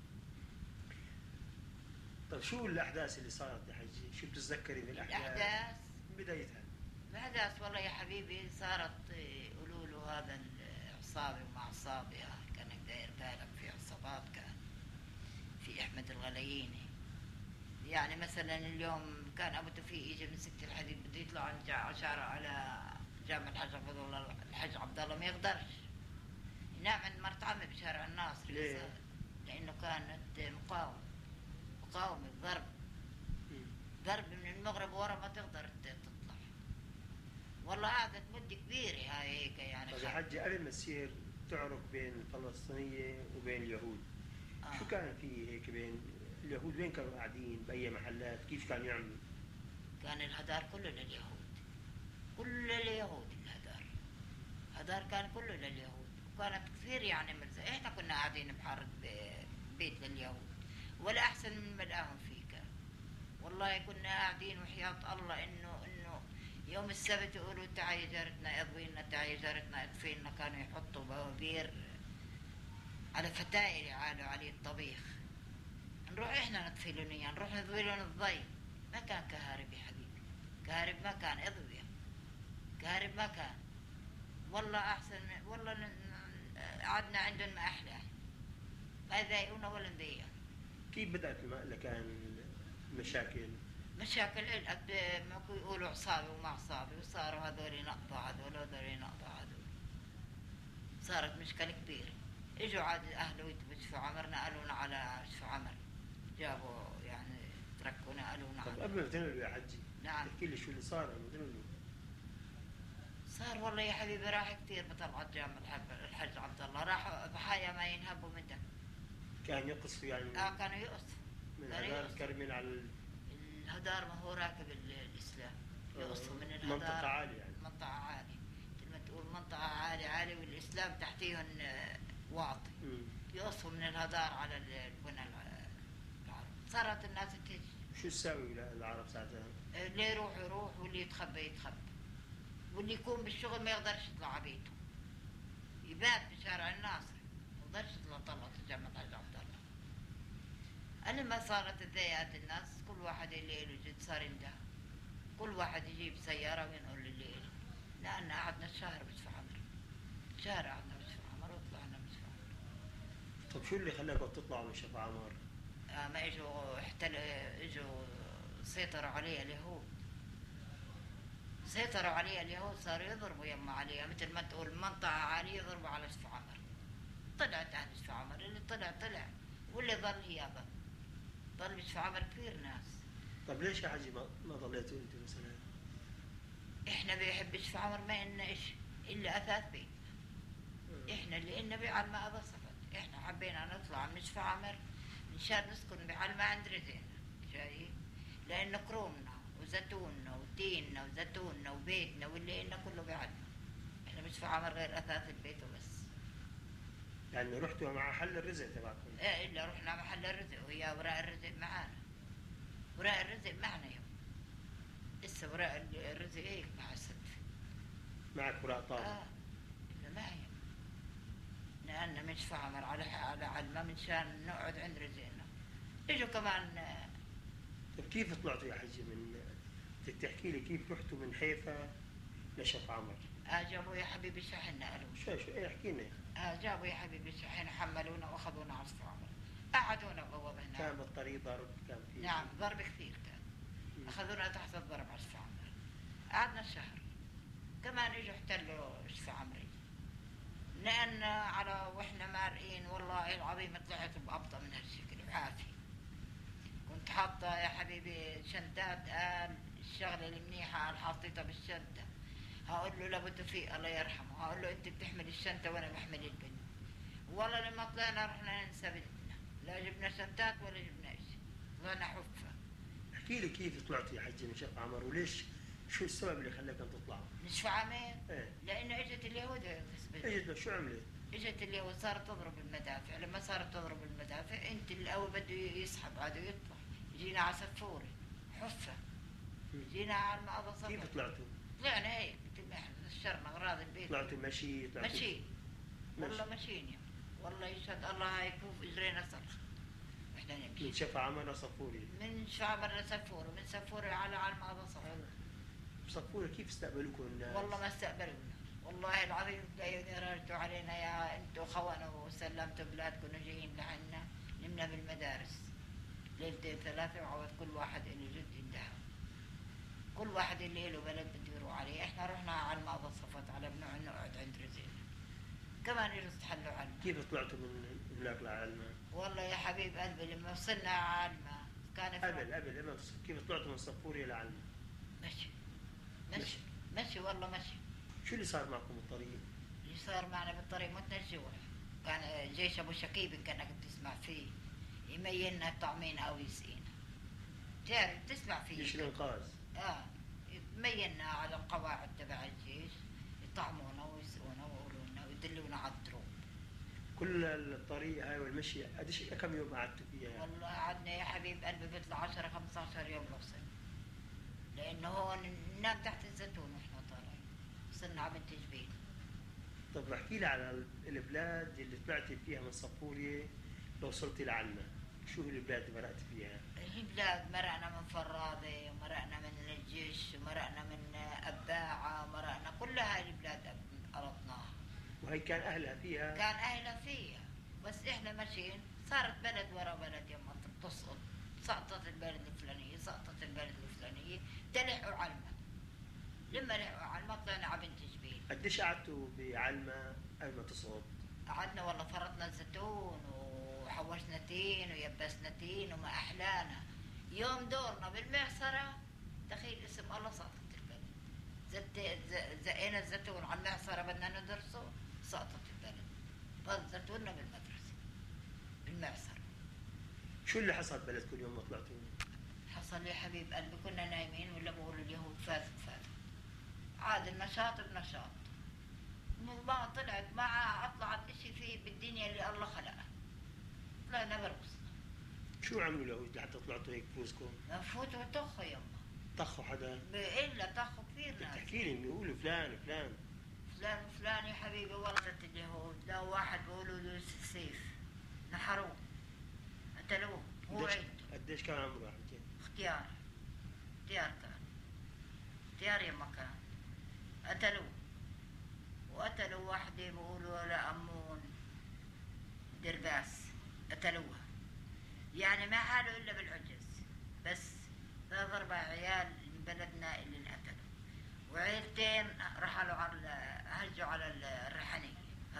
S1: طيب شو الأحداث اللي صارت يا حجي؟ شو بتتذكري من الأحداث؟ بدايتها.
S2: الأحداث والله يا حبيبي صارت يقولوا له هذا العصابة ومع عصابة كانك داير بالك في عصابات كان. في أحمد الغلييني. يعني مثلا اليوم كان ابو توفيق يجي من سكه الحديد بده يطلع عشارة على جامع الحج عبد الله. الحج عبد الله ما يقدرش ينام عند مرت عمي بشارع الناصر.
S1: ليه؟
S2: لانه كانت مقاومه ضرب من المغرب ورا ما تقدر تطلع. والله قعدت مده كبيره هاي هيك يعني.
S1: طيب يا حجي قبل ما تصير تعرق بين الفلسطينية وبين اليهود. شو كان في هيك بين اليهود؟ وين كانوا قاعدين؟ بأي محلات؟ كيف كانوا يعملوا؟
S2: كان الهدار كله لليهود، كل اليهود الهدار كان كله لليهود، وكانت كثير يعني احنا كنا قاعدين بحارة بيت لليهود، ولا أحسن من ملقاهم فيه كان. والله كنا قاعدين وحياة الله إنه يوم السبت يقولوا تعالي جارتنا اضوينا، تعالي جارتنا اطفينا، كانوا يحطوا بوابير على فتائل يعالوا عليه الطبيخ، نروح احنا نطفي لهم اياه، نروح نضوي لهم الضي. ما كان كهارب يا حبيبي، كهارب ما كان، اضوية كهارب ما كان. والله احسن، والله قعدنا عندهم ما احلى، ما يضايقونا ولا نضايقهم.
S1: كيف بدأت كان المشاكل؟
S2: مشاكل قد ما يقولوا عصابة وما عصابة، وصاروا هذول ينقضوا هذول وهذول ينقضوا هذول، صارت مشكلة كبيرة. اجوا عاد اهله بشفو عمرنا، قالونا على شفو عمر، جابوا يعني تركونا قالونا.
S1: طب قبل ما تنقلوا يا حجي،
S2: نعم
S1: احكي لي شو اللي صار لما تنقلوا.
S2: صار والله يا حبيبي راح كثير بطلعت جامع الحج عبد الله، راحوا ضحايا ما ينهبوا من دم.
S1: كان يقصفوا يعني؟
S2: كانوا يقصفوا
S1: من هدار كرمين على
S2: الهدار، ما هو راكب الإسلام، يقصفوا من الهدار.
S1: منطقة عالية يعني.
S2: منطقة عالية، مثل ما تقول منطقة عالية والإسلام تحتيهم واطي. يقصفوا من الهدار على البنى العرب. صارت الناس تهج.
S1: شو تساوي العرب ساعتها؟
S2: اللي يروح واللي يتخبى، واللي يكون بالشغل ما يقدرش يطلع على بيته، يبات بشارع الناصر، ما يقدرش يطلع طلعة الجامعة الحج عبد الله. أنا ما صارت الذيات الناس، كل واحد اللي له جد صار ينده، كل واحد يجيب سيارة وينقل اللي له. لأن قعدنا الشهر بشفو عمر، شهر قعدنا بشفو عمر وطلعنا بشفو عمر.
S1: طب شو اللي خلاكم تطلعوا من شفا عمر؟
S2: ما اجوا سيطروا عليها اليهود، سيطروا عليها اليهود، صاروا يضربوا يما عليها، مثل ما تقول منطقة عالية يضربوا على شفا عمر. طلعت أهل شفا عمر، اللي طلع، واللي ظل هي ظل بشفا عمر كثير ناس.
S1: طب ليش يا حجي ما ضليتوا انتوا مثلا؟
S2: احنا بيحب شفا عمر ما إلنا إيش إلا أثاث بيت. احنا اللي إلنا بعلمة أبا صفت، احنا حبينا نطلع من شفا عمر مشان نسكن بعلمة عند رزقنا، جاي لأن كرومنا وزيتوننا وتيننا وزيتوننا وبيتنا واللي إلنا كله بعلمة. احنا مش في عمر غير أثاث البيت وبس.
S1: يعني رحتوا مع محل الرزق تبعكم؟
S2: ايه إلا رحنا محل الرزق، وهي وراء الرزق معانا، وراء الرزق معنا يوم لسه وراء الرزق هيك مع السقف.
S1: معك وراء طابع؟
S2: إلا معي، لأن مش في عمر على علمة منشان نقعد عند رزقنا. اجوا كمان.
S1: طب كيف طلعتوا يا حجي تحكي لي كيف رحتوا من حيفا لشف عمر؟
S2: جابوا يا حبيبي شحن قالوا.
S1: شو ايه احكي لنا.
S2: جابوا يا حبيبي شحن، حملونا واخذونا على شف عمر، قعدونا بوابة هناك.
S1: كان بالطريق ضرب؟ كان في
S2: نعم ضرب كثير كان. اخذونا تحت الضرب على شف عمر، قعدنا شهر. كمان اجوا احتلوا شف عمري، لأن واحنا مارقين والله العظيم طلعت بأبطأ من هالشكل وعافية. كنت حاطة يا حبيبي شنطات، قال الشغلة المنيحة قال حاطيتها بالشنطة. هقول له لابو توفيق الله يرحمه، هقول له انت بتحمل الشنطة وانا بحمل البنت. والله لما طلعنا رحنا ننسى بنتنا، لا جبنا شنطات ولا جبنا شيء، طلعنا حفة.
S1: احكي لي كيف طلعت يا حجي من شف عمر، وليش شو السبب اللي خلاكم تطلعوا؟
S2: من شف عمر؟
S1: ايه
S2: لأنه اجت اليهود.
S1: اجت شو عملت؟
S2: اجت اليهود صارت تضرب المدافع، لما صارت تضرب المدافع انت الاول بده يسحب عاد يطلع. جينا على سفوري حفة، جينا على المقضى صفر.
S1: كيف طلعتوا؟
S2: طلعنا هيك مثل ما احنا نشرنا اغراض البيت.
S1: طلعتوا مشي؟
S2: مشي والله مشينا، والله يشهد الله يكوف اجرينا صرخ احنا نمشي.
S1: من شفا عمر لصفوري؟ من
S2: شفا عمر لسفوري، من سفوري على المقضى صفر.
S1: صفوري كيف استقبلوكم الناس؟
S2: والله ما استقبلونا، والله العظيم رجعوا علينا يا انتوا خونوا وسلمتوا بلادكم وجايين لعنا. نمنا بالمدارس ليلتين ثلاثة، وعوض كل واحد اللي جد يندهى، كل واحد اللي له بلد بده يروح عليه. احنا رحنا على المقضى صفت على بنوع نقعد عند رزقنا. كمان اجوا استحلوا علما.
S1: كيف طلعتوا من هناك لعلما؟
S2: والله يا حبيب قلبي لما وصلنا علما كان
S1: قبل كيف طلعتوا من صفوري لعلما؟
S2: مشي والله مشي.
S1: شو اللي صار معكم الطريق؟
S2: اللي اللي صار معنا بالطريق متنا الجوع. كان جيش أبو شكيب كأنك بتسمع فيه يميلنا طعمين أو يسقينا، تعرف تسمع فيه
S1: جيش الإنقاذ.
S2: يميلنا على القواعد تبع الجيش، يطعمونا ويسقونا ويقولوا لنا ويدلونا على الدروب.
S1: كل الطريق هاي والمشي قديش كم يوم قعدتوا فيها؟
S2: والله قعدنا يا حبيب قلبي بيطلع 10-15 يوم نوصل، لأنه هون ننام تحت الزيتون وإحنا طالعين، وصلنا على بنت جبيل.
S1: طب احكي لي على البلاد اللي طلعتي فيها من صفورية لو وصلتي لعلنا، شو هي البلاد اللي مرقت فيها؟
S2: البلاد مرقنا من فراضة، ومرقنا من الجيش، ومرقنا من أباعة، ومرقنا كل هاي البلاد أرضناها.
S1: وهي كان أهلها فيها؟
S2: كان أهلها فيها، بس إحنا ماشيين صارت بلد ورا بلد يما تسقط، سقطت البلد الفلانية، سقطت البلد الفلانية، تلحقوا علمة. لما لحقوا علمة طلعنا على بنت جبيل.
S1: قديش قعدتوا بعلمة قبل ما تسقط؟
S2: قعدنا والله فرطنا الزيتون وحوشنا تين ويبسنا تين وما أحلانا. يوم دورنا بالمعصرة دخيل اسم الله سقطت البلد. زقينا الزيتون على المعصرة بدنا ندرسه، سقطت البلد. ضل زيتوننا بالمدرسة بالمعصرة.
S1: شو اللي حصل بلدكم يوم ما طلعتوا؟
S2: حصل يا حبيب قلبي كنا نايمين ولا بقول اليهود فازوا. عاد النشاط بنشاط، ما طلعت ما أطلعت إشي فيه بالدنيا اللي الله خلقها، طلعنا برقص.
S1: شو عملوا اليهود لحتى طلعتوا هيك بفوزكم؟
S2: نفوتوا طخوا يما.
S1: طخوا حدا؟
S2: إلا طخوا كثير ناس.
S1: تحكي لي انه يقولوا فلان فلان
S2: فلان وفلان يا حبيبي. والله اليهود لو واحد بيقولوا له سيف نحروه قتلوه هو عيد.
S1: قديش كان عمره حكي؟
S2: اختيار كان اختيار يما كان. قتلوه وقتلوا واحدة بيقولوا لأمون درباس، قتلوها. يعني ما حالوا إلا بالعجز. بس 3-4 عيال من بلدنا اللي انقتلوا، وعيلتين هجوا على الريحانية.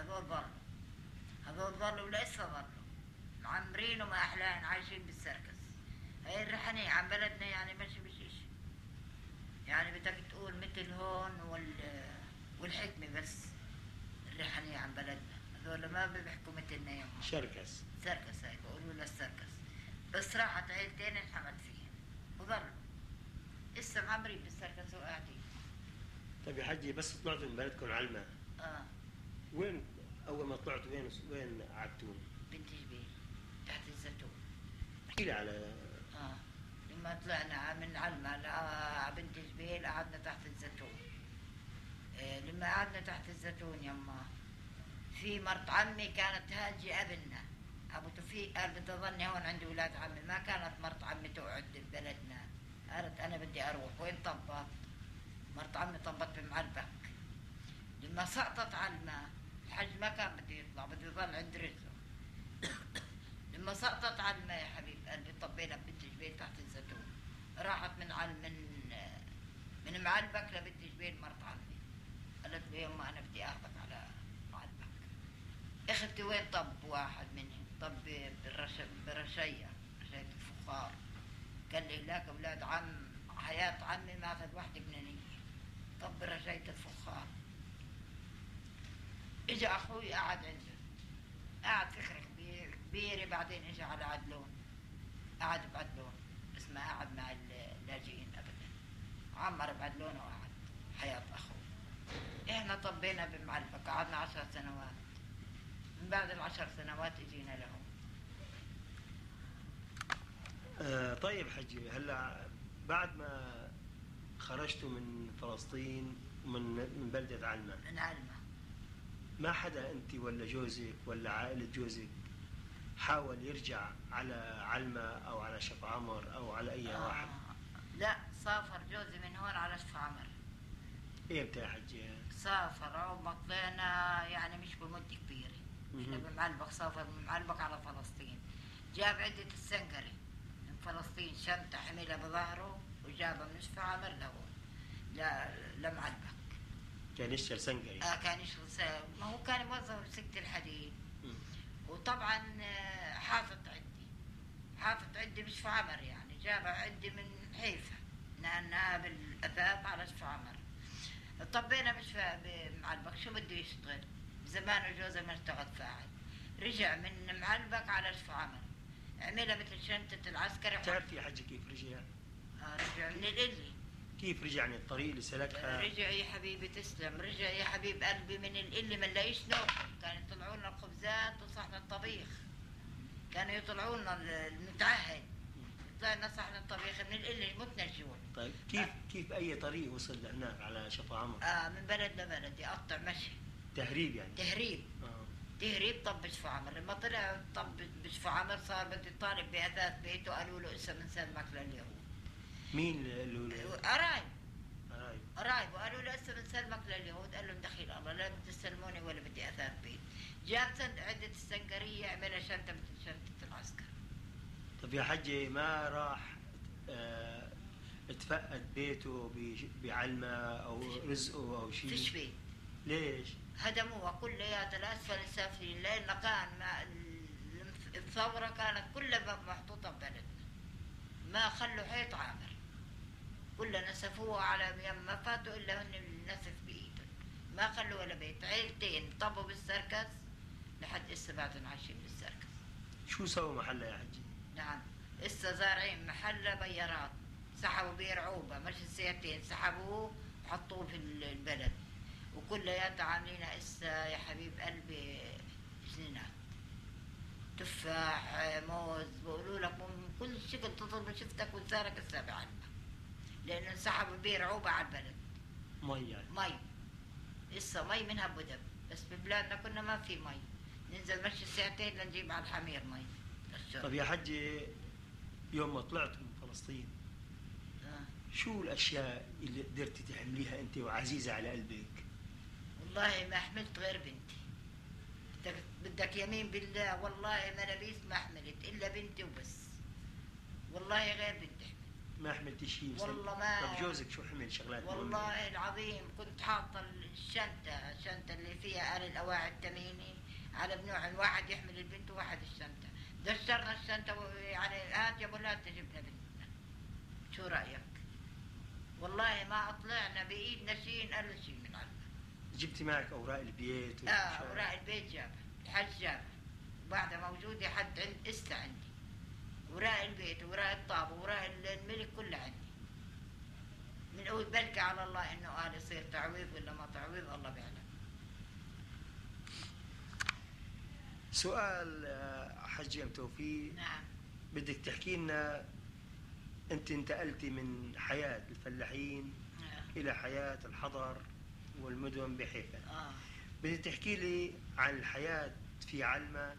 S2: هذول ظلوا ولسه ظلوا معمرين وما أحلاين عايشين بالسركس. هاي الريحانية عن بلدنا يعني ماشي بشيش، يعني بدك تقول مثل هون والحكمة. بس الريحانية عن بلدنا هذول ما بيحكوا مثلنا يوم
S1: سركس
S2: هاي بيقولوا له السركس. بس راحت عيلتين انحمت فيهم وظلوا لسه معمرين بالسركس وقاعدين.
S1: طيب يا حجي بس طلعتوا من بلدكم علمة، وين أول ما طلعتوا وين قعدتوا؟
S2: بنت جبيل تحت الزيتون.
S1: احكي لي على
S2: لما طلعنا من علمة بنت جبيل قعدنا تحت الزيتون. لما قعدنا تحت الزيتون يما في مرت عمي كانت هاجي قبلنا أبو توفيق قال بدي أظني هون عندي أولاد عمي. ما كانت مرت عمي تقعد ببلدنا، قالت أنا بدي أروح. وين طبت؟ مرت عمي طبت بمعلبك. لما سقطت علمة الحج ما كان بده يطلع، بده يظل عند رجله. لما سقطت علمة يا حبيب قلبي طبينا ببنت جبيل تحت الزيتون. راحت من معلبك لبنت جبيل مرت عمي، قالت له يما أنا بدي أخذك على معلبك. اختي وين طب واحد منهم؟ طب برشية الفخار. قال لي هناك أولاد عم حياة عمي ماخذ واحدة بنانية، طب برشية الفخار. اجى أخوي قعد عنده، قعد فكرة كبيرة. بعدين اجى على عدلون، قعد بعدلون، بس ما قعد مع اللاجئين أبدا. عمر بعدلون وقعد حياة أخوه. إحنا طبينا بمعلبك قعدنا 10 سنوات. من بعد 10 سنوات اجينا لهم.
S1: طيب حجي، هلا بعد ما خرجتوا من فلسطين من بلدة علمة،
S2: من علمة،
S1: ما حدا أنت ولا جوزك ولا عائلة جوزك حاول يرجع على علمة أو على شف عمر أو على أي واحد؟
S2: لا، سافر جوزي من هون على شف عمر.
S1: إمتى يا حجي؟
S2: سافر عقب ما طلعنا يعني مش بمدة كبيرة. احنا بمعلبك، سافر بمعلبك على فلسطين. جاب عدة السنقري من فلسطين، شنطة حملها بظهره وجابها من شف عمر لمعلبك.
S1: كان يشتغل سنقري؟
S2: كان يشتغل ما هو كان موظف بسكة الحديد. وطبعا حافظ عدة مش في عمر، يعني جابها عدة من حيفا نقلناها بالأثاث على شف عمر. طبينا مش بمعلبك. شو بده يشتغل؟ زمان جوزي ما اشتغل فاعل، رجع من معلبك على شو عمل، عملها مثل شنطة العسكري.
S1: تعرفي يا حجي كيف رجع؟
S2: رجع من الإلي.
S1: كيف رجع عن الطريق اللي سلكها؟
S2: رجع يا حبيبي تسلم، رجع يا حبيب قلبي من الإلي، ما نلاقيش ناكل، كانوا يطلعوا لنا الخبزات وصحن الطبيخ، كانوا يطلعوا لنا المتعهد، طلعنا صحن الطبيخ من الإلي متنا الجوع.
S1: طيب كيف أي طريق وصل لهناك على شفا عمر؟
S2: من بلد لبلد يقطع مشي.
S1: تهريب يعني؟
S2: تهريب. تهريب. طب بشفى عمر، لما طلع طب بشفى عمر صار بده يطالب بأثاث بيته، قالوا له اسا من سلمك لليهود.
S1: مين اللي
S2: قرايب وقالوا له اسا من سلمك لليهود، قال لهم دخيل الله لا بدي تسلموني ولا بدي أثاث بيت. جاب عدة السنقرية عملها شنطة مثل شنطة العسكر.
S1: طب يا حجي ما راح اتفقد بيته بعلمة أو رزقه أو شيء؟
S2: فيش بيت.
S1: ليش؟
S2: هدموها كلياتها لأسفل السافلين، لأن كان الثورة كانت كلها محطوطة ببلدنا، ما خلوا حيط عامر، كلها نسفوها على ما فاتوا إلا هن النسف بإيدهم، ما خلوا ولا بيت. عيلتين طبوا بالسركس لحد إسا بعدهم عايشين بالسركس.
S1: شو سووا محلها يا حجي؟
S2: نعم إسا زارعين محلة بيارات، سحبوا بير عوبة مش السيارتين، سحبوه وحطوه في البلد، وكلياتها عاملينها إسا يا حبيب قلبي جنينات، تفاح موز، بقولوا لك من كل شكل تطلب شفتك وزارك السابع عنها، لأنه سحبوا بير عوبة على البلد.
S1: مي يعني؟
S2: مي. إسا مي منها أبو دب، بس ببلادنا كنا ما في مي، ننزل مشي ساعتين لنجيب على الحمير مي للشرب.
S1: طب يا حجي يوم ما طلعت من فلسطين شو الأشياء اللي قدرتي تحمليها أنت وعزيزة على قلبك؟
S2: والله ما حملت غير بنتي. بدك يمين بالله والله ما لبيس ما حملت إلا بنتي وبس، والله غير بنتي حملت.
S1: ما حملتي شيء؟
S2: والله ما.
S1: طب جوزك شو حمل شغلات؟
S2: والله العظيم كنت حاطة الشنطة اللي فيها آل الأواعي التميني على بنوع، واحد يحمل البنت وواحد الشنطة، دشرنا الشنطة يعني هات يا ابو لا تجيبنا بنتنا، شو رأيك؟ والله ما طلعنا بإيدنا شيء قال شيء من عنا.
S1: جبتي معك أوراق البيت؟
S2: أوراق البيت جابها، الحج جابها، وبعدها موجودة حد عند إسا عندي، أوراق البيت وأوراق الطابة وأوراق الملك كلها عندي. من أول بلكي على الله إنه قال يصير تعويض ولا ما تعويض الله بيعلم.
S1: سؤال حجي أم توفيق.
S2: نعم.
S1: بدك تحكي لنا أنت انتقلتي من حياة الفلاحين إلى حياة الحضر والمدن بحيفا. بدك تحكي لي عن الحياة في علمة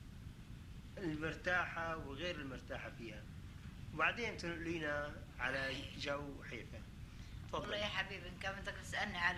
S1: المرتاحة وغير المرتاحة فيها، وبعدين تنقلينا على جو حيفا.
S2: والله يا حبيبي إن كان بدك تسألني على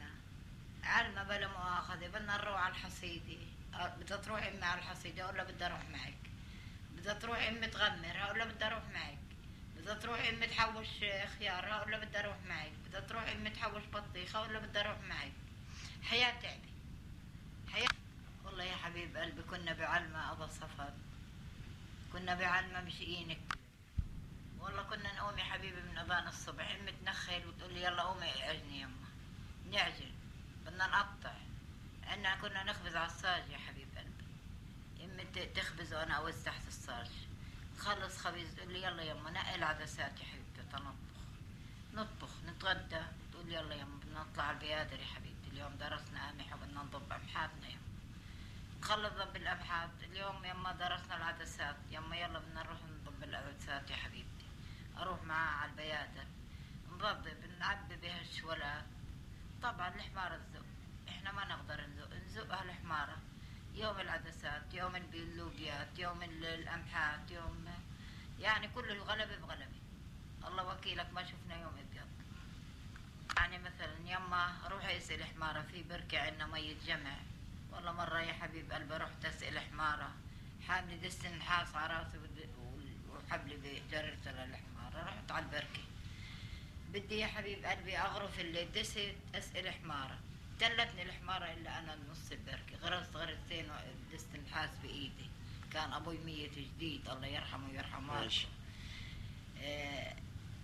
S2: علمة بلا مؤاخذة، بدنا نروح على الحصيدة، بدها تروح أمي على الحصيدة أقول لها بدي أروح معك، بدها تروح أمي تغمر هقول لها بدي أروح معك، بدها تروح أمي تحوش خيار هقول لها بدي أروح معك، بدها تروح أمي تحوش بطيخ هقول لها بدي أروح معك. حياة تعبي حياة. والله يا حبيب قلبي كنا بعلمة أبا صفر، كنا بعلمة مشيينك، والله كنا نقوم يا حبيبي من أذان الصبح أمي تنخل وتقول لي يلا قومي اعجني يما، نعجن بدنا نقطع، عنا كنا نخبز على الصاج يا حبيب قلبي، أمي تخبز وأنا أوز تحت الصاج، نخلص خبز تقول لي يلا يما نقي العدسات يا حبيبتي نطبخ نتغدى، تقول لي يلا يما بدنا نطلع على البيادر يا حبيبتي، اليوم درسنا قمح وبدنا نضب قمحاتنا يما، نخلص ضب القمحات، اليوم يما درسنا العدسات يما يلا بدنا نروح نضب العدسات يا حبيبتي، أروح معاه على البيادر نضبب نعبي بها الشولات، طبعا الحمارة تزق، احنا ما نقدر نزقها الحمارة، يوم العدسات يوم البيلوبيات يوم القمحات يوم يعني كل الغلبة بغلبة، الله وكيلك ما شفنا يوم ابيض. يعني مثلا يما روحي اسأل حمارة في بركة عندنا مية جمع، والله مرة يا حبيب قلبي رحت اسأل حمارة حاملة دست نحاس على راسي وحبلي بجررت للحمارة، رحت على البركة بدي يا حبيب قلبي اغرف اللي دست اسأل حمارة، تلتني الحمارة الا انا نص البركة، غرزتين دست نحاس بايدي، كان ابوي ميت جديد الله يرحمه ويرحمه.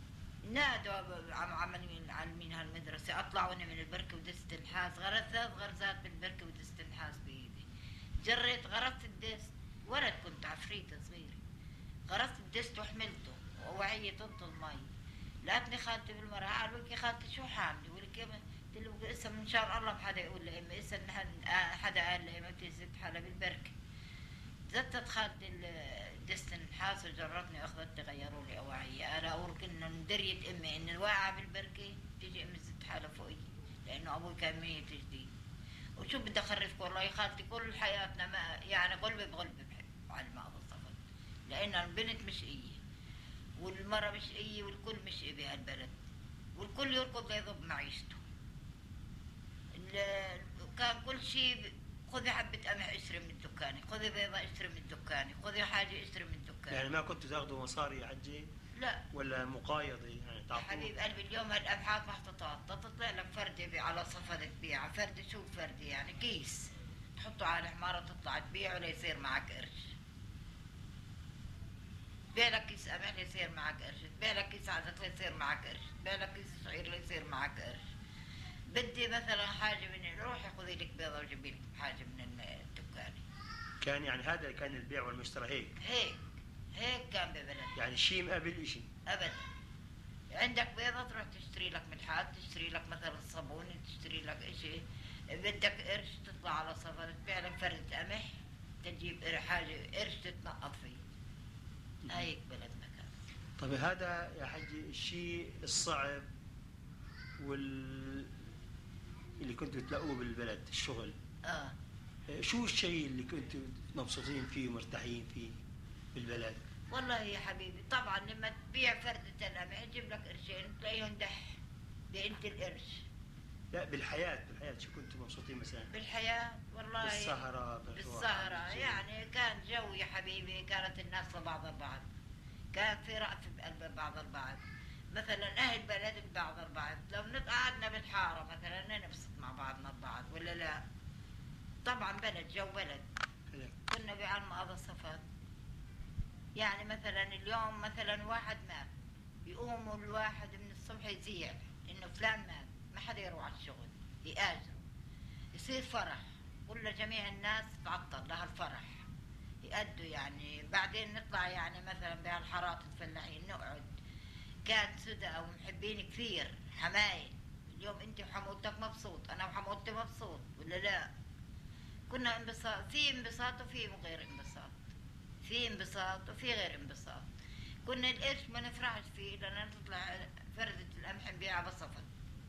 S2: نادوا عاملين هالمدرسة، أطلعوا من البركة ودست النحاس، غرست 3 غرزات بالبركة ودست النحاس بإيدي، جريت غرست الدست، ولد كنت عفريتة صغيرة، غرست الدست وحملته ووعية تنطل مي، لقتني خالتي بالمرة، قالوا لك يا خالتي شو حاملة؟ ولك يا قلت له اسا إن شاء الله ما حدا يقول لأمي، اسا حدا قال لأمي تزت حالها بالبركة. زتت خالتي الدست النحاس وجرتني واخذتني غيروا لي أواعية، أنا أقول إنه دريت أمي إن الواقعة بالبركة تيجي أمي زت حالها فوقي، لأنه أبوي كان ميت جديد. وشو بدي أخرفك والله يا خالتي كل حياتنا ما يعني قلبي بقلبي بحب على الماء بالضبط، لأن البنت مش إيه والمرة مش إيه والكل مش إيه بهالبلد، والكل يركض ليضب معيشته. كان كل شيء خذي حبة قمح اشتري من الدكانة، خذي بيضة اشتري من الدكانة، خذي حاجة اشتري من الدكانة.
S1: يعني ما كنتوا تاخذوا مصاري يا حجي؟
S2: لا
S1: ولا مقايضة يعني تعطوه؟
S2: حبيب قلبي اليوم هالأبحاث محطوطات تطلع لك فردة على صفدة تبيعها، فردة شو فردة يعني كيس تحطه على الحمارة تطلع تبيعه ليصير معك قرش، تبيع لك كيس قمح ليصير معك قرش، تبيع لك كيس عدس ليصير معك قرش، تبيع لك كيس شعير ليصير معك قرش. بدي مثلا حاجة من روحي خذي لك بيضة وجيبي لك حاجة من الدكان.
S1: كان يعني هذا كان البيع والمشترى
S2: هيك كان ببلد،
S1: يعني شيء مقابل شيء
S2: أبدا. عندك بيضة تروح تشتري لك ملحات، تشتري لك مثلا صابون، تشتري لك إشي، بدك قرش تطلع على صفر تبيع لك فردة قمح تجيب حاجة قرش تتنقط فيه. هيك بلدنا كان.
S1: طيب هذا يا حجي الشيء الصعب اللي كنتوا تلاقوه بالبلد الشغل، شو الشيء اللي كنتوا مبسوطين فيه ومرتاحين فيه بالبلد؟
S2: والله يا حبيبي طبعا لما تبيع فردة القمح يجيب لك قرشين تلاقيهم دح بقيمة القرش.
S1: لا بالحياة شو كنتوا مبسوطين مثلا؟
S2: بالحياة والله بالسهرة يعني كان جو يا حبيبي، كانت الناس لبعض البعض، كان في رأفة بقلب بعض البعض، مثلا أهل بلد ببعض البعض، لو قعدنا بالحارة مثلا نبسط مع بعضنا البعض ولا لا؟ طبعا بلد جو بلد. كنا بعلم هذا الصفات، يعني مثلا اليوم مثلا واحد مات يقوموا الواحد من الصبح يزيع انه فلان مات، ما حدا يروح على الشغل يآجر، يصير فرح كل جميع الناس تعطل لها الفرح يأدوا، يعني بعدين نطلع يعني مثلا بهالحارات الفلاحين نقعد، كان سدى ومحبين كثير حمايل. اليوم انت وحمولتك مبسوط، انا وحمولتي مبسوط ولا لا؟ كنا انبساط، في انبساط وفي غير انبساط، في انبساط وفي غير انبساط. كنا القرش ما نفرحش فيه لأن تطلع فردة القمح نبيعها بصفد،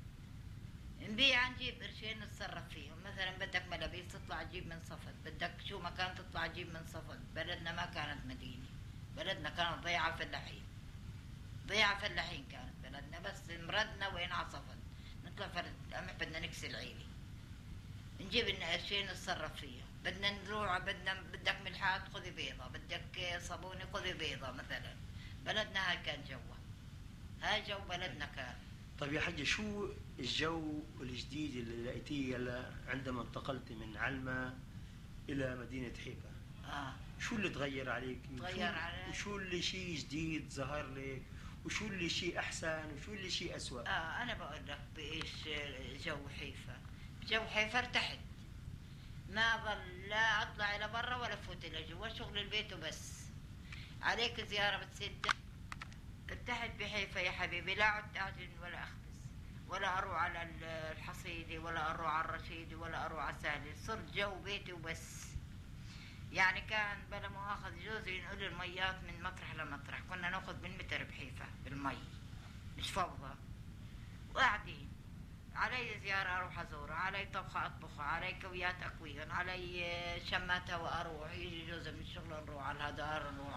S2: نبيع نجيب قرشين نتصرف فيهم، مثلا بدك ملابس تطلع تجيب من صفد، بدك شو مكان تطلع تجيب من صفد. بلدنا ما كانت مدينة، بلدنا كانت ضيعة فلاحين، ضيعة فلاحين كانت بلدنا، بس مردنا وين على صفد نطلع فردة القمح بدنا نكسي العيلة نجيب لنا قرشين نتصرف فيها، بدنا نروح بدك ملحات خذي بيضة، بدك صابونة خذي بيضة مثلا. بلدنا هاي كان جوها، هاي جو بلدنا كان.
S1: طيب يا حجي شو الجو الجديد اللي لقيتيه هلا عندما انتقلت من علمة إلى مدينة حيفا؟ شو اللي تغير عليك؟
S2: تغير عليك
S1: وشو اللي شيء جديد ظهر لك؟ وشو اللي شيء أحسن وشو اللي شيء أسوأ؟
S2: أنا بقول لك بإيش جو حيفا. جو حيفا ارتحت، ما ظل لا أطلع إلى برا ولا فوت إلى جوا، شغل البيت وبس. عليك زيارة بتسد. ارتحت بحيفا يا حبيبي، لا عدت أعجن ولا أخبز ولا أروح على الحصيدة ولا أروح على الرشيدة ولا أروح على سهلة، صرت جو بيتي وبس. يعني كان بلا مؤاخذ جوزي ينقل الميات من مطرح لمطرح، كنا ناخذ بالمتر بحيفا بالمي، مش فوضى. وقاعدين علي زيارة أروح أزورها، علي طبخة أطبخها، علي كويات أكويهم، علي شماتها وأروح، يجي جوزي من الشغل نروح على الهدار، نروح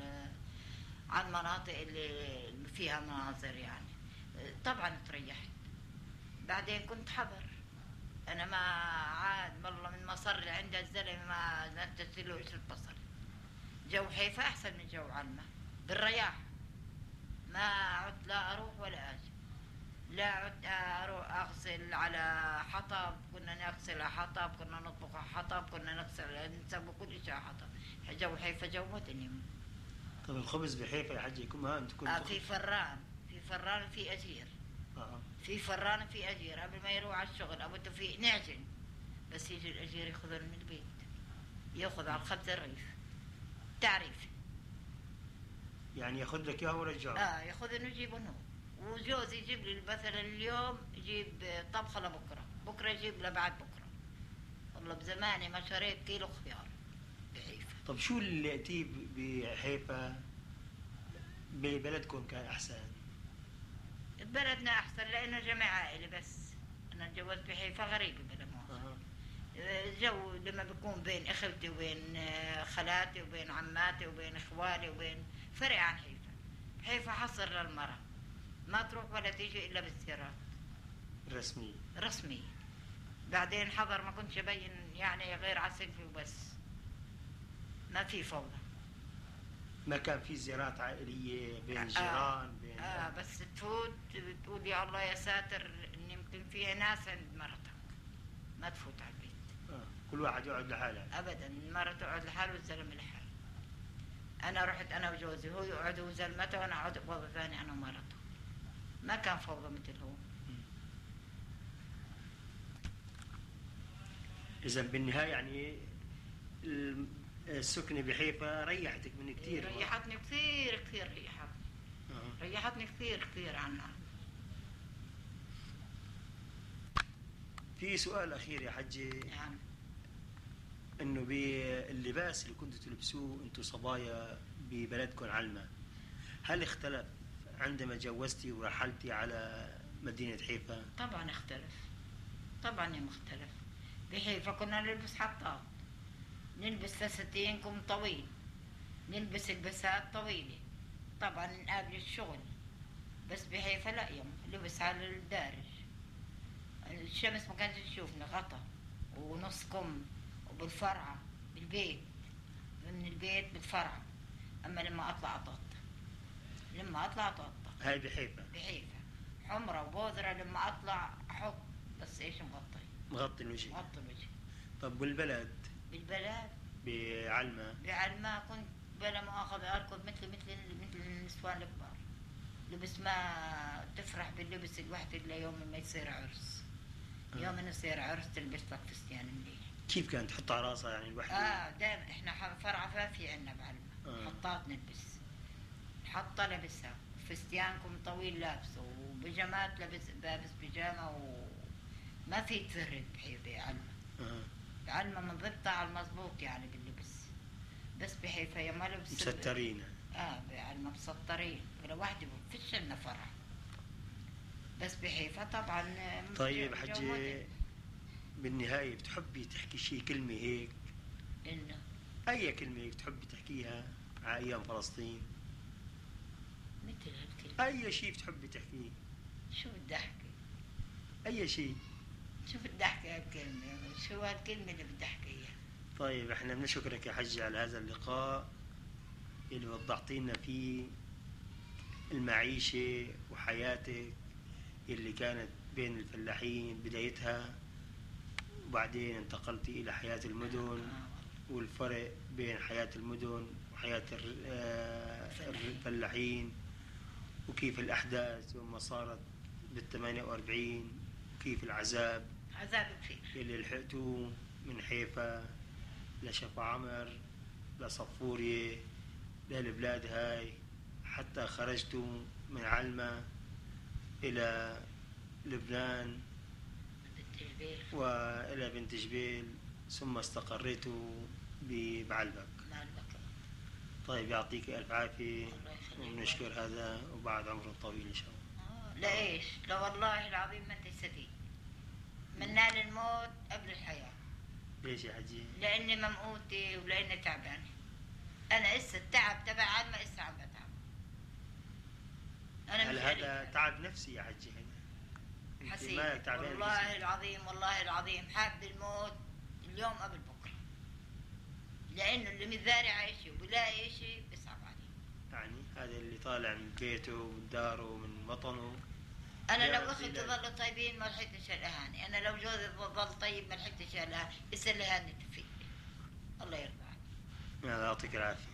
S2: على المناطق اللي فيها مناظر يعني. طبعا تريحت. بعدين كنت حذر، أنا ما عاد والله من مصر اللي عند الزلمة ما نتت له إيش البصل. جو حيفا أحسن من جو علمة بالرياح، ما عدت لا أروح ولا أجي، لا عدت أروح أغسل على حطب، كنا نغسل على حطب، كنا نطبخ على حطب، كنا نسوي كل شيء على حطب. جو حيفا جو مدني.
S1: طب الخبز بحيفا يا حجي يكون ما أنت كنت
S2: في فران، في فران في أجير.
S1: آه.
S2: في فران في أجير قبل ما يروح على الشغل أبو توفيق نعجن، بس يجي الأجير ياخذون من البيت، ياخذ على الخبز الرغيف تعريف.
S1: يعني ياخذ لك اياه ورجعه.
S2: ياخذ ويجيبه هو. وجوزي يجيب لي مثلا اليوم يجيب طبخة لبكرة، بكرة يجيب لبعد بكرة. والله بزماني ما شريت كيلو خيار بحيفا.
S1: طب شو اللي يأتي بحيفا ببلدكم كان أحسن؟
S2: بلدنا أحسن لأنه جمع عائلي، بس أنا اتجوزت بحيفا غريبة بلا مؤاخذة. الجو لما بيكون بين اخوتي وبين خالاتي وبين عماتي وبين اخوالي وبين فرق عن حيفا. حيفا حصر للمرأة، ما تروح ولا تيجي الا بالزيارات رسمية. بعدين حضر ما كنتش ابين يعني غير على سلفي وبس، ما في فوضى.
S1: ما كان في زيارات عائلية بين الجيران بين
S2: بس تفوت بتقول يا الله يا ساتر ان يمكن فيها ناس عند مرتك، ما تفوت على البيت.
S1: كل واحد يقعد لحاله.
S2: ابدا، المرة تقعد لحاله والزلمة لحاله. انا رحت انا وجوزي، هو يقعد وزلمته وانا اقعد بوضع ثاني انا ومرته. ما كان فوضى مثل هو.
S1: اذا بالنهاية يعني السكنة بحيفا ريحتك من كثير.
S2: ريحتني كثير ريحتني كثير عنها.
S1: في سؤال أخير يا حجي.
S2: نعم.
S1: إنه باللباس اللي كنتوا تلبسوه أنتوا صبايا ببلدكم علمة، هل اختلف عندما جوزتي ورحلتي على مدينة حيفا؟
S2: طبعا اختلف، طبعا مختلف. بحيفا كنا نلبس حطات، نلبس فساتين كم طويل، نلبس البسات طويلة، طبعا نقابل الشغل. بس بحيفا لا، يوم لبس على الدارج، الشمس ما كانت تشوفنا، غطا ونص كم وبالفرعة بالبيت، من البيت بالفرعة. أما لما أطلع أطلع
S1: هاي بحيفا
S2: حمرة وبوذرة، لما أطلع أحط بس إيش
S1: مغطي الوجه. طب
S2: بالبلد
S1: بعلمة
S2: كنت بلا مؤاخذة أركض مثل النسوان الكبار، لبس ما تفرح باللبس الوحدة إلا يوم ما يصير عرس. يوم ما يصير عرس تلبس لك فستان مليح.
S1: كيف كانت تحط على راسها يعني الوحدة؟
S2: دائما إحنا فرعة فافي عنا بعلمة. حطات نلبس، حطة لبسها، فستيانكم طويل لابسه، وبيجامات لابس بيجامة، وما في تفرد بحيفا علمة. بعلمة منضبطة على المضبوط يعني باللبس. بس بحيفا يا ما لبس
S1: مسطرين.
S2: بعلمة مسطرين، ولا واحدة فيش لنا فرح. بس بحيفا طبعا.
S1: طيب حجي، بالنهاية بتحبي تحكي شي كلمة هيك؟
S2: إنه
S1: أي كلمة هيك تحبي تحكيها على أيام فلسطين؟
S2: مثل هالكلمة.
S1: أي شي بتحبي تحكيه؟
S2: شو بدي أحكي؟
S1: أي شي.
S2: شو بدي أحكي هالكلمة؟ شو هالكلمة اللي بدي أحكيها؟
S1: طيب احنا بنشكرك يا حجي على هذا اللقاء اللي وضحتي لنا فيه المعيشة وحياتك اللي كانت بين الفلاحين بدايتها، وبعدين انتقلتي إلى حياة المدن، والفرق بين حياة المدن وحياة الفلاحين، وكيف الأحداث وما صارت بال48، وكيف العذاب
S2: كثير
S1: اللي لحقتوه من حيفا لشفا عمر لصفورية للبلاد هاي، حتى خرجتوا من علمة إلى لبنان وإلى بنت جبيل، ثم استقريتوا بعلبك. طيب يعطيك ألف عافية، ونشكر هذا وبعد عمر طويل إن شاء الله.
S2: لا إيش، لا والله العظيم ما أنت صديق، من نال الموت قبل الحياة.
S1: ليش يا حجي؟
S2: لأني ممقوتة ولأني تعبانة. أنا إسا التعب تبع علمة إسا عم بتعب.
S1: أنا مش هذا تعب نفسي يا حجي.
S2: حسين والله العظيم حاب الموت اليوم قبل بكرة، لأنه اللي متذارع عايشه وبلاقي شيء بيصعب عليه.
S1: يعني هذا اللي طالع من بيته ومن داره ومن وطنه.
S2: أنا لو أختي ظلوا طيبين ما لحقتش الأهاني، أنا لو جوزي ظل طيب ما لحقتش الأهاني، إسا الأهاني تفيد. الله يرضى عليك.
S1: يعطيك العافية.